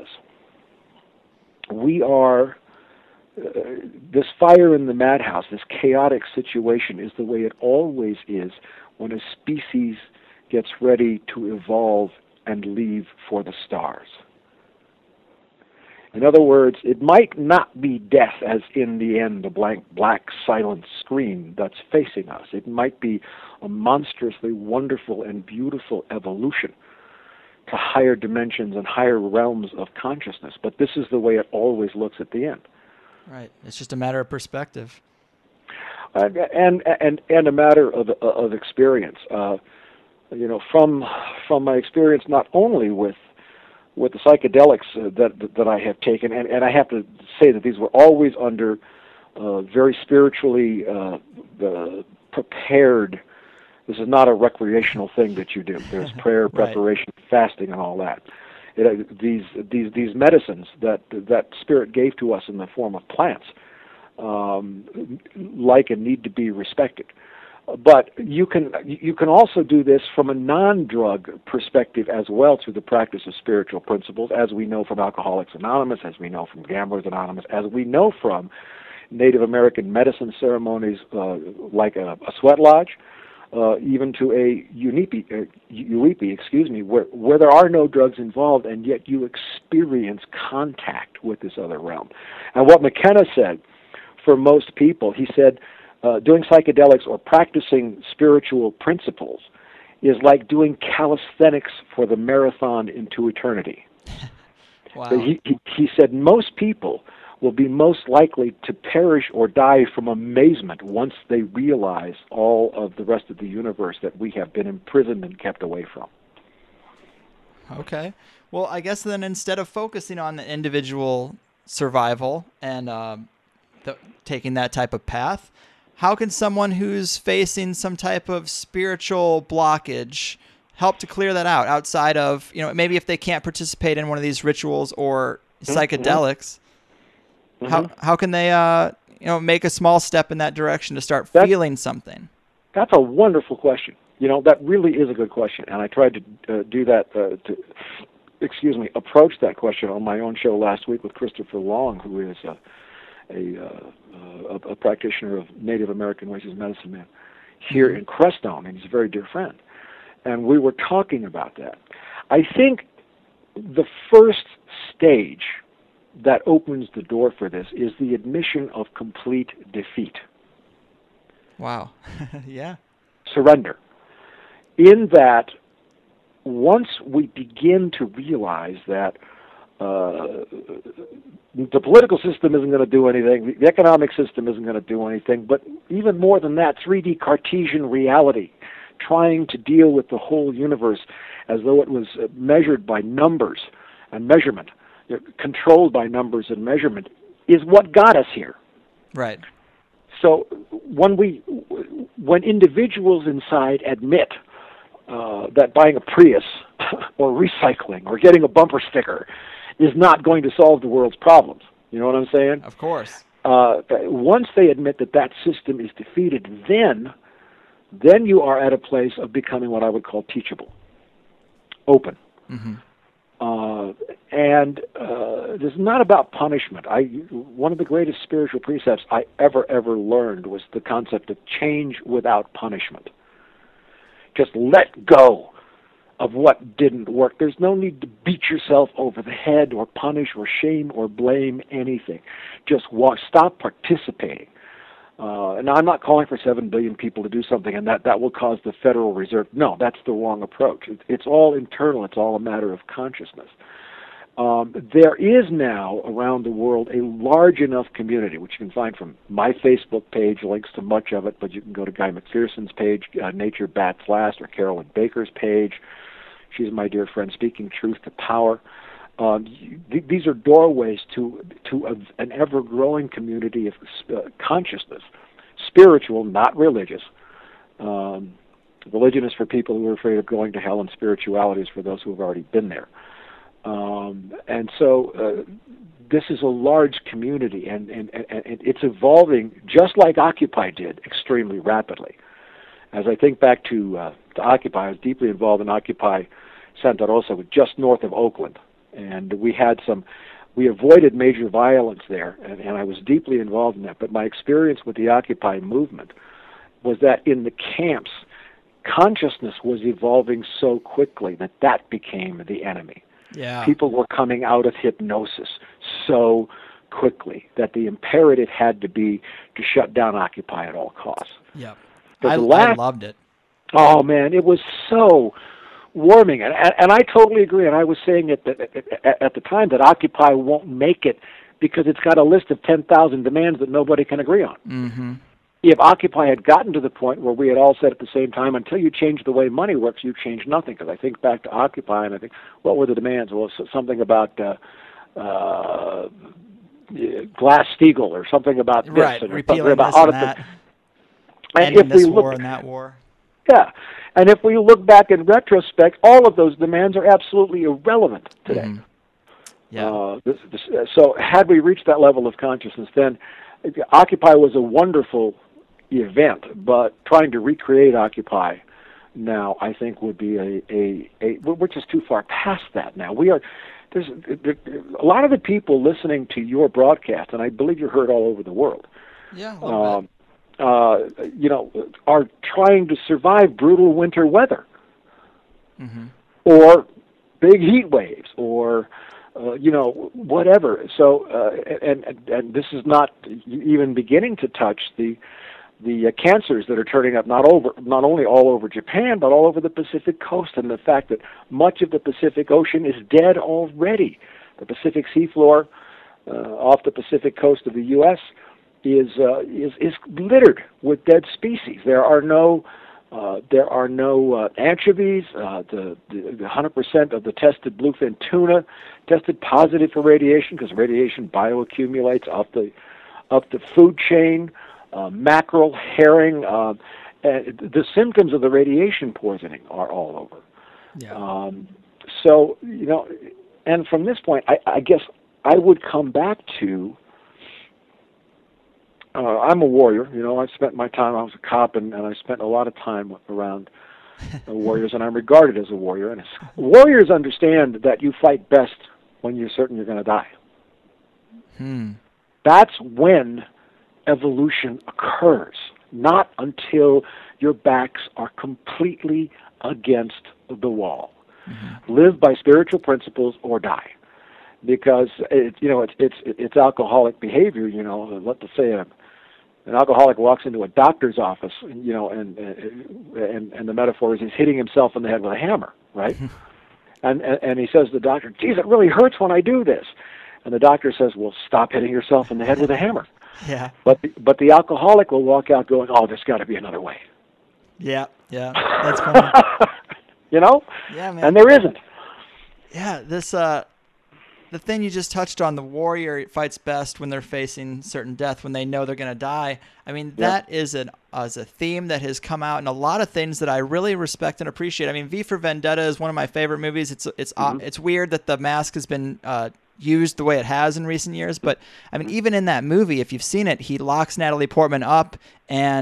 we are, this fire in the madhouse, this chaotic situation is the way it always is when a species gets ready to evolve and leave for the stars. In other words, it might not be death as in the end, a blank, black, silent screen that's facing us. It might be a monstrously wonderful and beautiful evolution to higher dimensions and higher realms of consciousness. But this is the way it always looks at the end. Right. It's just a matter of perspective. And a matter of experience. From my experience, not only with the psychedelics that I have taken, and I have to say that these were always under very spiritually prepared. This is not a recreational thing that you do. There's prayer, preparation, right, fasting, and all that. These medicines that Spirit gave to us in the form of plants, like and need to be respected. But you can also do this from a non-drug perspective as well, through the practice of spiritual principles, as we know from Alcoholics Anonymous, as we know from Gamblers Anonymous, as we know from Native American medicine ceremonies like a sweat lodge, even to a Uipi, where there are no drugs involved, and yet you experience contact with this other realm. And what McKenna said, for most people, he said, doing psychedelics or practicing spiritual principles is like doing calisthenics for the marathon into eternity. Wow. He said most people will be most likely to perish or die from amazement once they realize all of the rest of the universe that we have been imprisoned and kept away from. Okay. Well, I guess then instead of focusing on the individual survival and taking that type of path, how can someone who's facing some type of spiritual blockage help to clear that out outside of, maybe if they can't participate in one of these rituals or psychedelics, how can they, make a small step in that direction to start feeling something? That's a wonderful question. That really is a good question. And I tried to do that, approach that question on my own show last week with Christopher Long, who is a practitioner of Native American races medicine man here in Crestone, and he's a very dear friend. And we were talking about that. I think the first stage that opens the door for this is the admission of complete defeat. Wow. Yeah. Surrender. In that, once we begin to realize that the political system isn't going to do anything, the economic system isn't going to do anything, but even more than that, 3D Cartesian reality, trying to deal with the whole universe as though it was measured by numbers and measurement, controlled by numbers and measurement, is what got us here. Right. So when individuals inside admit that buying a Prius or recycling or getting a bumper sticker is not going to solve the world's problems. You know what I'm saying? Of course. Once they admit that system is defeated, then you are at a place of becoming what I would call teachable, open, And this is not about punishment. One of the greatest spiritual precepts I ever learned was the concept of change without punishment. Just let go of what didn't work. There's no need to beat yourself over the head or punish or shame or blame anything. Just stop participating. And I'm not calling for 7 billion people to do something and that will cause the Federal Reserve. No, that's the wrong approach. It's all internal. It's all a matter of consciousness. There is now around the world a large enough community, which you can find from my Facebook page, links to much of it, but you can go to Guy McPherson's page, Nature Bats Last, or Carolyn Baker's page. She's my dear friend, Speaking Truth to Power. These are doorways to an ever-growing community of consciousness, spiritual, not religious. Religion is for people who are afraid of going to hell, and spirituality is for those who have already been there. And so this is a large community, and it's evolving just like Occupy did, extremely rapidly. As I think back to Occupy, I was deeply involved in Occupy Santa Rosa, just north of Oakland. And we avoided major violence there, and I was deeply involved in that. But my experience with the Occupy movement was that in the camps, consciousness was evolving so quickly that became the enemy. Yeah. People were coming out of hypnosis so quickly that the imperative had to be to shut down Occupy at all costs. Yeah. I loved it. Oh, man, it was so warming. And I totally agree. And I was saying at the time that Occupy won't make it because it's got a list of 10,000 demands that nobody can agree on. Mm-hmm. If Occupy had gotten to the point where we had all said at the same time, until you change the way money works, you change nothing. Because I think back to Occupy, and I think, what were the demands? Well, something about Glass-Steagall, or something about this. Right, and repealing about this and that. And ending if this we war look, and that war. Yeah. And if we look back in retrospect, all of those demands are absolutely irrelevant today. Mm-hmm. Yeah. So had we reached that level of consciousness, then Occupy was a wonderful event, but trying to recreate Occupy now, I think, would be we're just too far past that now. There's a lot of the people listening to your broadcast, and I believe you're heard all over the world. Yeah. Are trying to survive brutal winter weather, mm-hmm. or big heat waves, or whatever. So, and this is not even beginning to touch the cancers that are turning up not only all over Japan, but all over the Pacific coast, and the fact that much of the Pacific Ocean is dead already. The Pacific seafloor off the Pacific coast of the U.S. is littered with dead species. There are no anchovies. The 100% of the tested bluefin tuna tested positive for radiation, because radiation bioaccumulates up the food chain. Mackerel, herring, the symptoms of the radiation poisoning are all over. Yeah. So, and from this point, I guess I would come back to, I'm a warrior. I spent my time, I was a cop, and I spent a lot of time around warriors, and I'm regarded as a warrior. And warriors understand that you fight best when you're certain you're going to die. That's when evolution occurs, not until your backs are completely against the wall. Mm-hmm. Live by spiritual principles or die, because it's alcoholic behavior. Let's say an alcoholic walks into a doctor's office, and the metaphor is he's hitting himself in the head with a hammer, right? and he says to the doctor, "Geez, it really hurts when I do this," and the doctor says, "Well, stop hitting yourself in the head with a hammer." Yeah. But the alcoholic will walk out going, "Oh, there's got to be another way." Yeah. That's funny. Yeah, man. And there isn't. Yeah, this the thing you just touched on, the warrior fights best when they're facing certain death, when they know they're going to die. I mean, that is a theme that has come out in a lot of things that I really respect and appreciate. I mean, V for Vendetta is one of my favorite movies. It's weird that the mask has been used the way it has in recent years, but I mean, even in that movie, if you've seen it, he locks Natalie Portman up and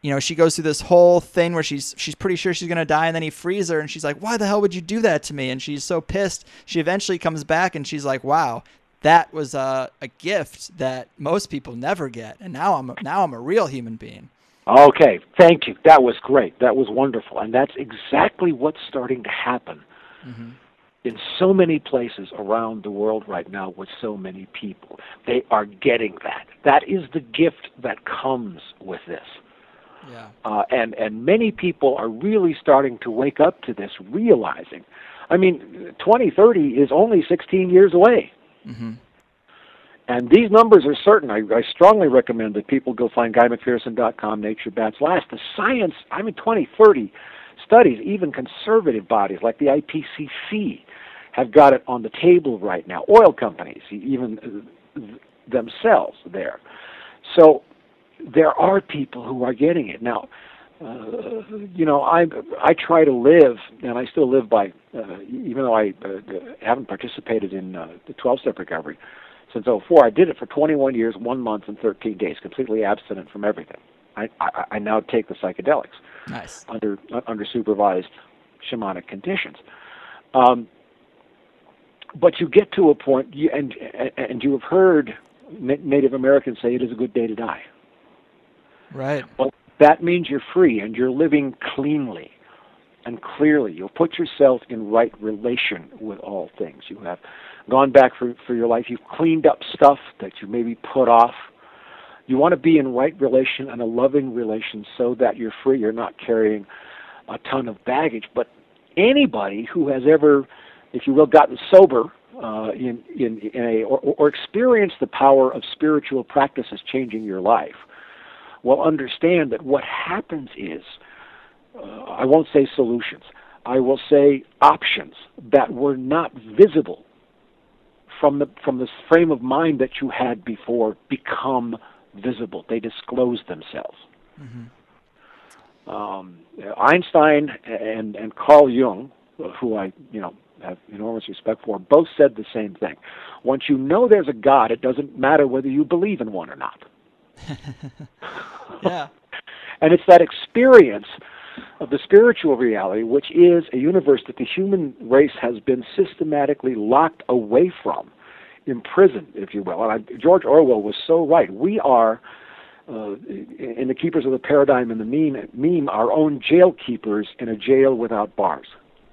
she goes through this whole thing where she's pretty sure she's going to die, and then he frees her, and she's like, why the hell would you do that to me? And she's so pissed. She eventually comes back, and she's like, wow, that was a gift that most people never get, and now I'm a real human being. Okay, thank you. That was great. That was wonderful. And that's exactly what's starting to happen in so many places around the world right now with so many people. They are getting that. That is the gift that comes with this. Yeah. And many people are really starting to wake up to this, realizing, 2030 is only 16 years away. Mm-hmm. And these numbers are certain. I strongly recommend that people go find GuyMcPherson.com, Nature Bats Last. The science, 2030 studies, even conservative bodies like the IPCC have got it on the table right now. Oil companies, even themselves there. So there are people who are getting it. Now, I try to live, and I still live by, even though I haven't participated in the 12-step recovery since 2004, I did it for 21 years, 1 month, and 13 days, completely abstinent from everything. I now take the psychedelics. Nice. Under supervised shamanic conditions. But you get to a point, and you have heard Native Americans say it is a good day to die. Right. Well, that means you're free and you're living cleanly and clearly. You'll put yourself in right relation with all things. You have gone back for your life. You've cleaned up stuff that you maybe put off. You want to be in right relation and a loving relation so that you're free. You're not carrying a ton of baggage. But anybody who has ever, if you will, gotten sober or experienced the power of spiritual practices changing your life will understand that what happens is, I won't say solutions, I will say options that were not visible from the frame of mind that you had before become visible. They disclose themselves. Mm-hmm. Einstein and Carl Jung, who I have enormous respect for, both said the same thing. Once you know there's a God, it doesn't matter whether you believe in one or not. Yeah. And it's that experience of the spiritual reality, which is a universe that the human race has been systematically locked away from, imprisoned, if you will. And George Orwell was so right. We are, in the Keepers of the Paradigm and the meme, our own jail keepers in a jail without bars.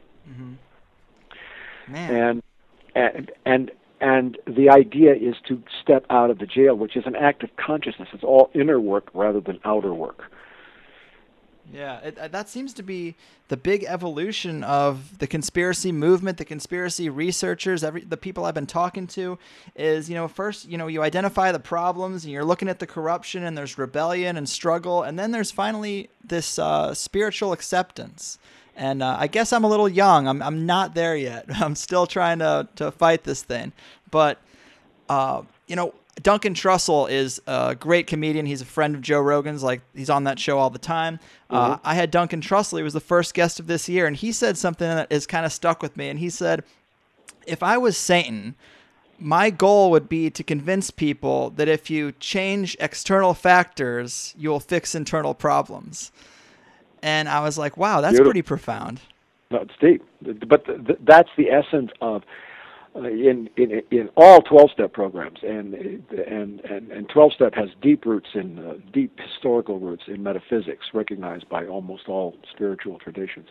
Mm-hmm. Man. And the idea is to step out of the jail, which is an act of consciousness. It's all inner work rather than outer work. Yeah, that seems to be the big evolution of the conspiracy movement, the conspiracy researchers, the people I've been talking to is, first, you identify the problems and you're looking at the corruption and there's rebellion and struggle. And then there's finally this spiritual acceptance. And I guess I'm a little young. I'm not there yet. I'm still trying to fight this thing. But, Duncan Trussell is a great comedian. He's a friend of Joe Rogan's. He's on that show all the time. Mm-hmm. I had Duncan Trussell. He was the first guest of this year. And he said something that has kind of stuck with me. And he said, if I was Satan, my goal would be to convince people that if you change external factors, you'll fix internal problems. And I was like, wow, that's pretty profound. No, it's deep. But that's the essence of in all 12-step programs, and 12-step has deep roots in deep historical roots in metaphysics, recognized by almost all spiritual traditions.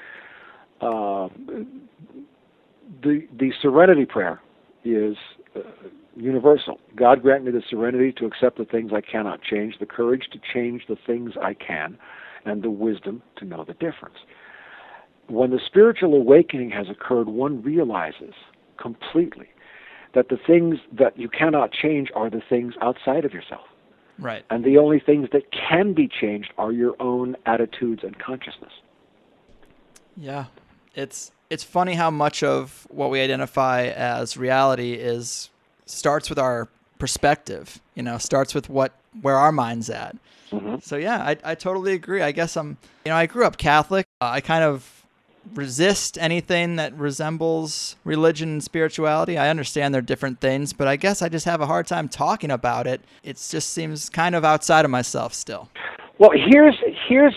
The serenity prayer is universal. God grant me the serenity to accept the things I cannot change, the courage to change the things I can, and the wisdom to know the difference. When the spiritual awakening has occurred, one realizes completely that the things that you cannot change are the things outside of yourself. Right. And the only things that can be changed are your own attitudes and consciousness. Yeah. It's funny how much of what we identify as reality starts with our perspective, starts with where our mind's at. Mm-hmm. So yeah, I totally agree. I guess I grew up Catholic. I kind of resist anything that resembles religion and spirituality. I understand they're different things, but I guess I just have a hard time talking about it. It just seems kind of outside of myself still. Well, here's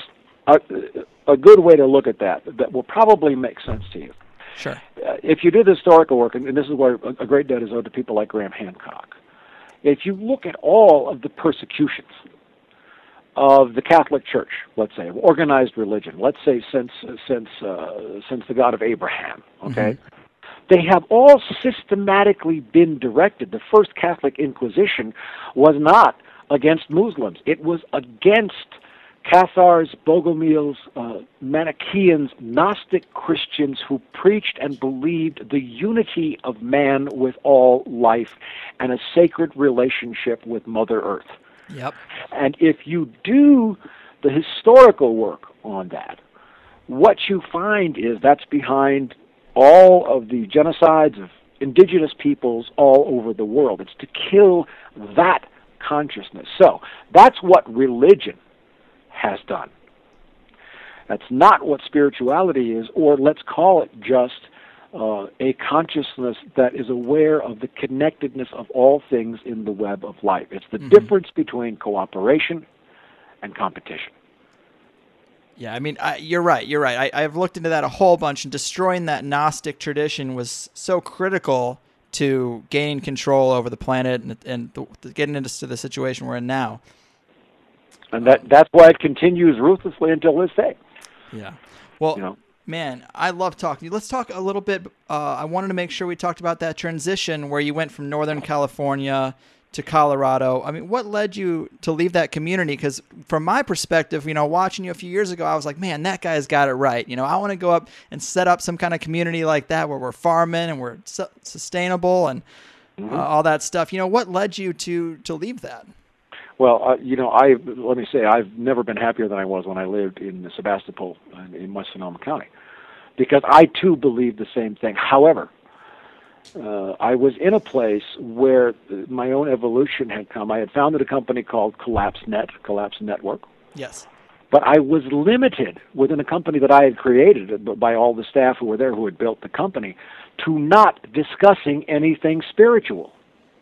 a good way to look at that will probably make sense to you. Sure. If you do the historical work, and this is where a great debt is owed to people like Graham Hancock, if you look at all of the persecutions of the Catholic Church, let's say, of organized religion, let's say since the God of Abraham, okay, they have all systematically been directed. The first Catholic Inquisition was not against Muslims; it was against Cathars, Bogomils, Manichaeans, Gnostic Christians who preached and believed the unity of man with all life and a sacred relationship with Mother Earth. Yep. And if you do the historical work on that, what you find is that's behind all of the genocides of indigenous peoples all over the world. It's to kill that consciousness. So that's what religion has done. That's not what spirituality is, or let's call it just a consciousness that is aware of the connectedness of all things in the web of life. It's the difference between cooperation and competition. Yeah, I mean, you're right. You're right. I've looked into that a whole bunch, and destroying that Gnostic tradition was so critical to gaining control over the planet and getting into the situation we're in now. And that's why it continues ruthlessly until this day. Yeah. Well, man, I love talking to you. Let's talk a little bit. I wanted to make sure we talked about that transition where you went from Northern California to Colorado. I mean, what led you to leave that community? Because from my perspective, watching you a few years ago, I was like, man, that guy's got it right. I want to go up and set up some kind of community like that where we're farming and we're sustainable and all that stuff. What led you to leave that? Well, let me say, I've never been happier than I was when I lived in Sebastopol in West Sonoma County, because I too believed the same thing. However, I was in a place where my own evolution had come. I had founded a company called Collapse Network. Yes. But I was limited within a company that I had created by all the staff who were there who had built the company to not discussing anything spiritual.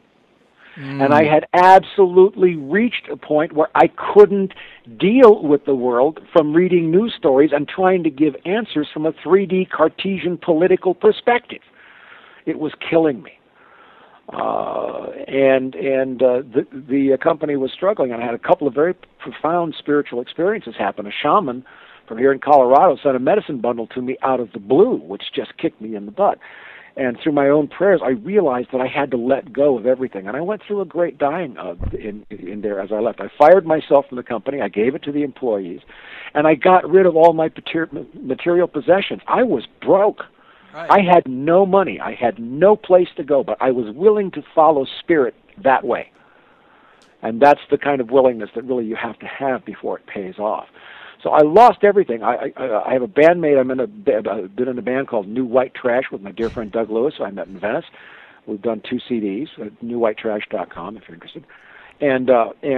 And I had absolutely reached a point where I couldn't deal with the world from reading news stories and trying to give answers from a 3D Cartesian political perspective. It was killing me. The company was struggling, and I had a couple of very profound spiritual experiences happen. A shaman from here in Colorado sent a medicine bundle to me out of the blue, which just kicked me in the butt. And through my own prayers, I realized that I had to let go of everything. And I went through a great dying in there as I left. I fired myself from the company. I gave it to the employees. And I got rid of all my material possessions. I was broke. Right. I had no money. I had no place to go. But I was willing to follow spirit that way. And that's the kind of willingness that really you have to have before it pays off. So I lost everything. I have a bandmate. I've been in a band called New White Trash with my dear friend Doug Lewis, who I met in Venice. We've done 2 CDs at newwhitetrash.com if you're interested. And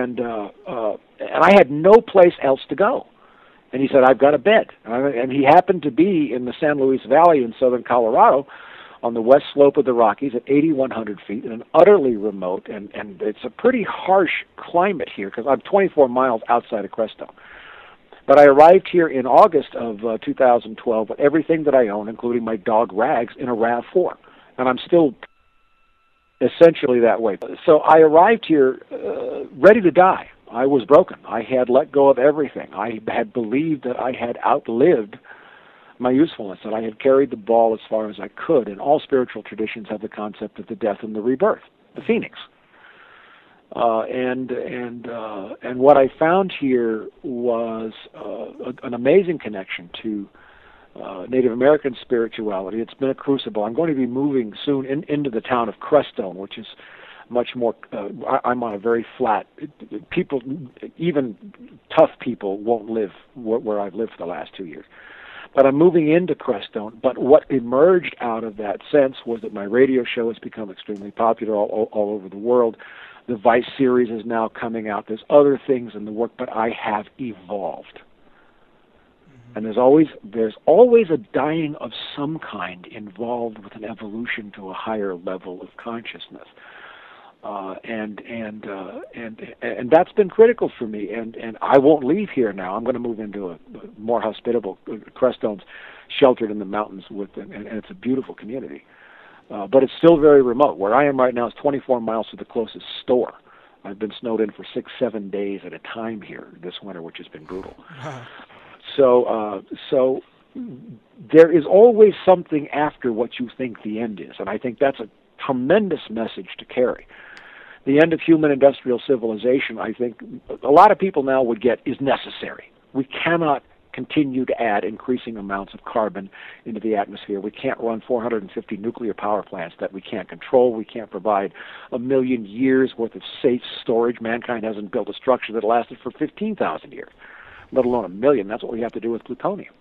I had no place else to go. And he said, I've got a bed. And he happened to be in the San Luis Valley in southern Colorado on the west slope of the Rockies at 8,100 feet in an utterly remote, and it's a pretty harsh climate here because I'm 24 miles outside of Crestone. But I arrived here in August of 2012 with everything that I own, including my dog Rags, in a RAV4. And I'm still essentially that way. So I arrived here ready to die. I was broken. I had let go of everything. I had believed that I had outlived my usefulness, that I had carried the ball as far as I could. And all spiritual traditions have the concept of the death and the rebirth, the phoenix. And what I found here was an amazing connection to Native American spirituality. It's been a crucible. I'm going to be moving soon into the town of Crestone, which is much more. I'm on a very flat. People, even tough people, won't live where I've lived for the last 2 years. But I'm moving into Crestone. But what emerged out of that sense was that my radio show has become extremely popular all over the world. The Vice series is now coming out. There's other things in the work, but I have evolved. And there's always a dying of some kind involved with an evolution to a higher level of consciousness. And that's been critical for me. And I won't leave here now. I'm going to move into a more hospitable Crestone's, sheltered in the mountains and it's a beautiful community. But it's still very remote. Where I am right now is 24 miles to the closest store. I've been snowed in for 6-7 days at a time here this winter, which has been brutal. Wow. So there is always something after what you think the end is, and I think that's a tremendous message to carry. The end of human industrial civilization, I think a lot of people now would get, is necessary. We cannot continue to add increasing amounts of carbon into the atmosphere. We can't run 450 nuclear power plants that we can't control. We can't provide 1 million years worth of safe storage. Mankind hasn't built a structure that lasted for 15,000 years, let alone 1 million. That's what we have to do with plutonium.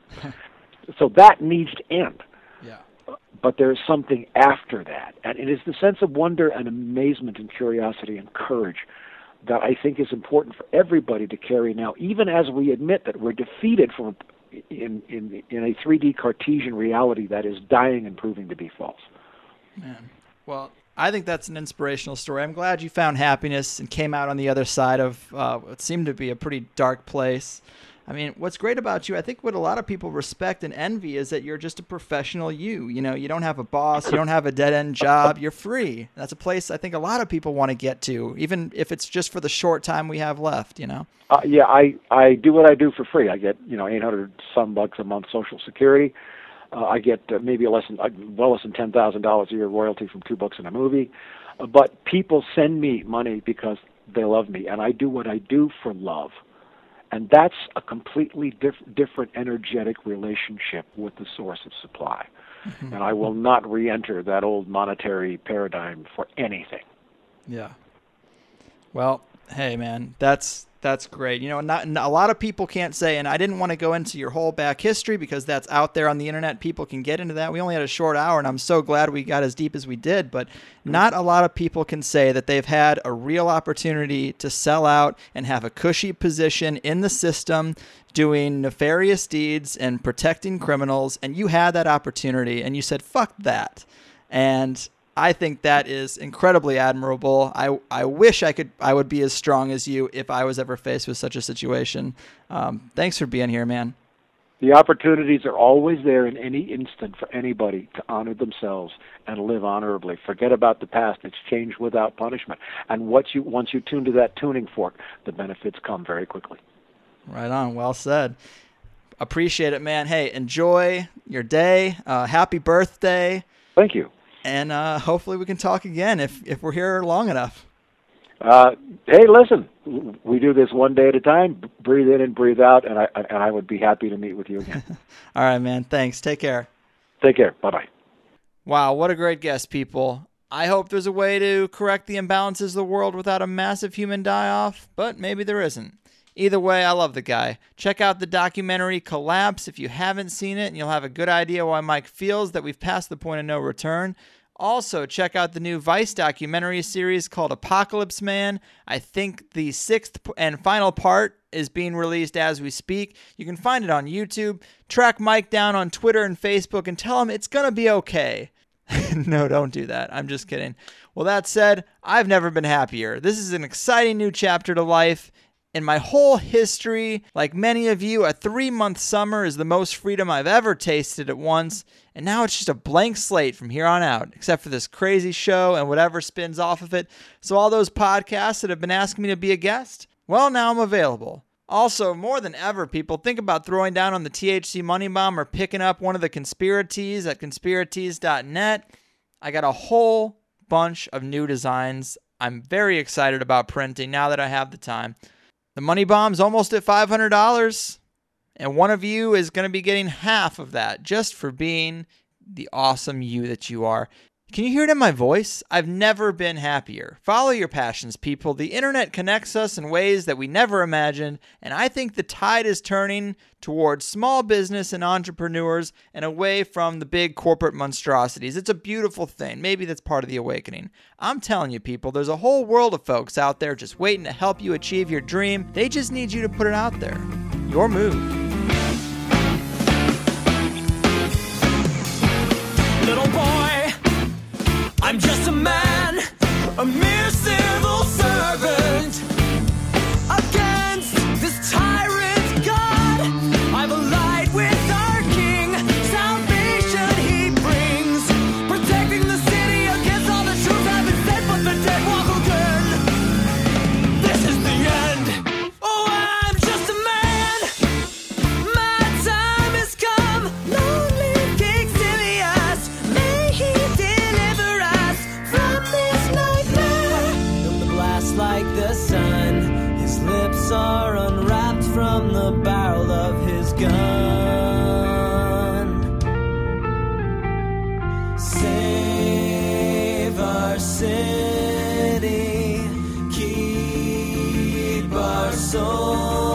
So that needs to end. Yeah. But there is something after that. And it is the sense of wonder and amazement and curiosity and courage that I think is important for everybody to carry now, even as we admit that we're defeated from in a 3D Cartesian reality that is dying and proving to be false. Man. Well, I think that's an inspirational story. I'm glad you found happiness and came out on the other side of what seemed to be a pretty dark place. I mean, what's great about you, I think what a lot of people respect and envy is that you're just a professional you. You know, you don't have a boss, you don't have a dead-end job, you're free. That's a place I think a lot of people want to get to, even if it's just for the short time we have left, you know? Yeah, I do what I do for free. I get, $800 some bucks a month Social Security. I get maybe well less than $10,000 a year royalty from 2 books and a movie. But people send me money because they love me, and I do what I do for love. And that's a completely different energetic relationship with the source of supply. Mm-hmm. And I will not re-enter that old monetary paradigm for anything. Yeah. Well, hey, man, that's great. You know, a lot of people can't say, and I didn't want to go into your whole back history because that's out there on the internet. People can get into that. We only had a short hour, and I'm so glad we got as deep as we did. But not a lot of people can say that they've had a real opportunity to sell out and have a cushy position in the system doing nefarious deeds and protecting criminals. And you had that opportunity, and you said, fuck that. And I think that is incredibly admirable. I wish I would be as strong as you if I was ever faced with such a situation. Thanks for being here, man. The opportunities are always there in any instant for anybody to honor themselves and live honorably. Forget about the past. It's changed without punishment. And once you tune to that tuning fork, the benefits come very quickly. Right on. Well said. Appreciate it, man. Hey, enjoy your day. Happy birthday. Thank you. And hopefully we can talk again if we're here long enough. Hey, listen, we do this one day at a time. Breathe in and breathe out, and I would be happy to meet with you again. All right, man. Thanks. Take care. Take care. Bye-bye. Wow, what a great guest, people. I hope there's a way to correct the imbalances of the world without a massive human die-off, but maybe there isn't. Either way, I love the guy. Check out the documentary Collapse if you haven't seen it, and you'll have a good idea why Mike feels that we've passed the point of no return. Also, check out the new Vice documentary series called Apocalypse Man. I think the 6th and final part is being released as we speak. You can find it on YouTube. Track Mike down on Twitter and Facebook and tell him it's going to be okay. No, don't do that. I'm just kidding. Well, that said, I've never been happier. This is an exciting new chapter to life. In my whole history, like many of you, a 3-month summer is the most freedom I've ever tasted at once, and now it's just a blank slate from here on out, except for this crazy show and whatever spins off of it. So all those podcasts that have been asking me to be a guest, well, now I'm available. Also, more than ever, people, think about throwing down on the THC Money Bomb or picking up one of the Conspiratees at conspiratees.net. I got a whole bunch of new designs I'm very excited about printing now that I have the time. The Money Bomb's almost at $500, and one of you is going to be getting half of that just for being the awesome you that you are. Can you hear it in my voice? I've never been happier. Follow your passions, people. The internet connects us in ways that we never imagined, and I think the tide is turning towards small business and entrepreneurs and away from the big corporate monstrosities. It's a beautiful thing. Maybe that's part of the awakening. I'm telling you, people, there's a whole world of folks out there just waiting to help you achieve your dream. They just need you to put it out there. Your move. Little boy, I'm just a man, a mere bullets are unwrapped from the barrel of his gun. Save our city, keep our soul.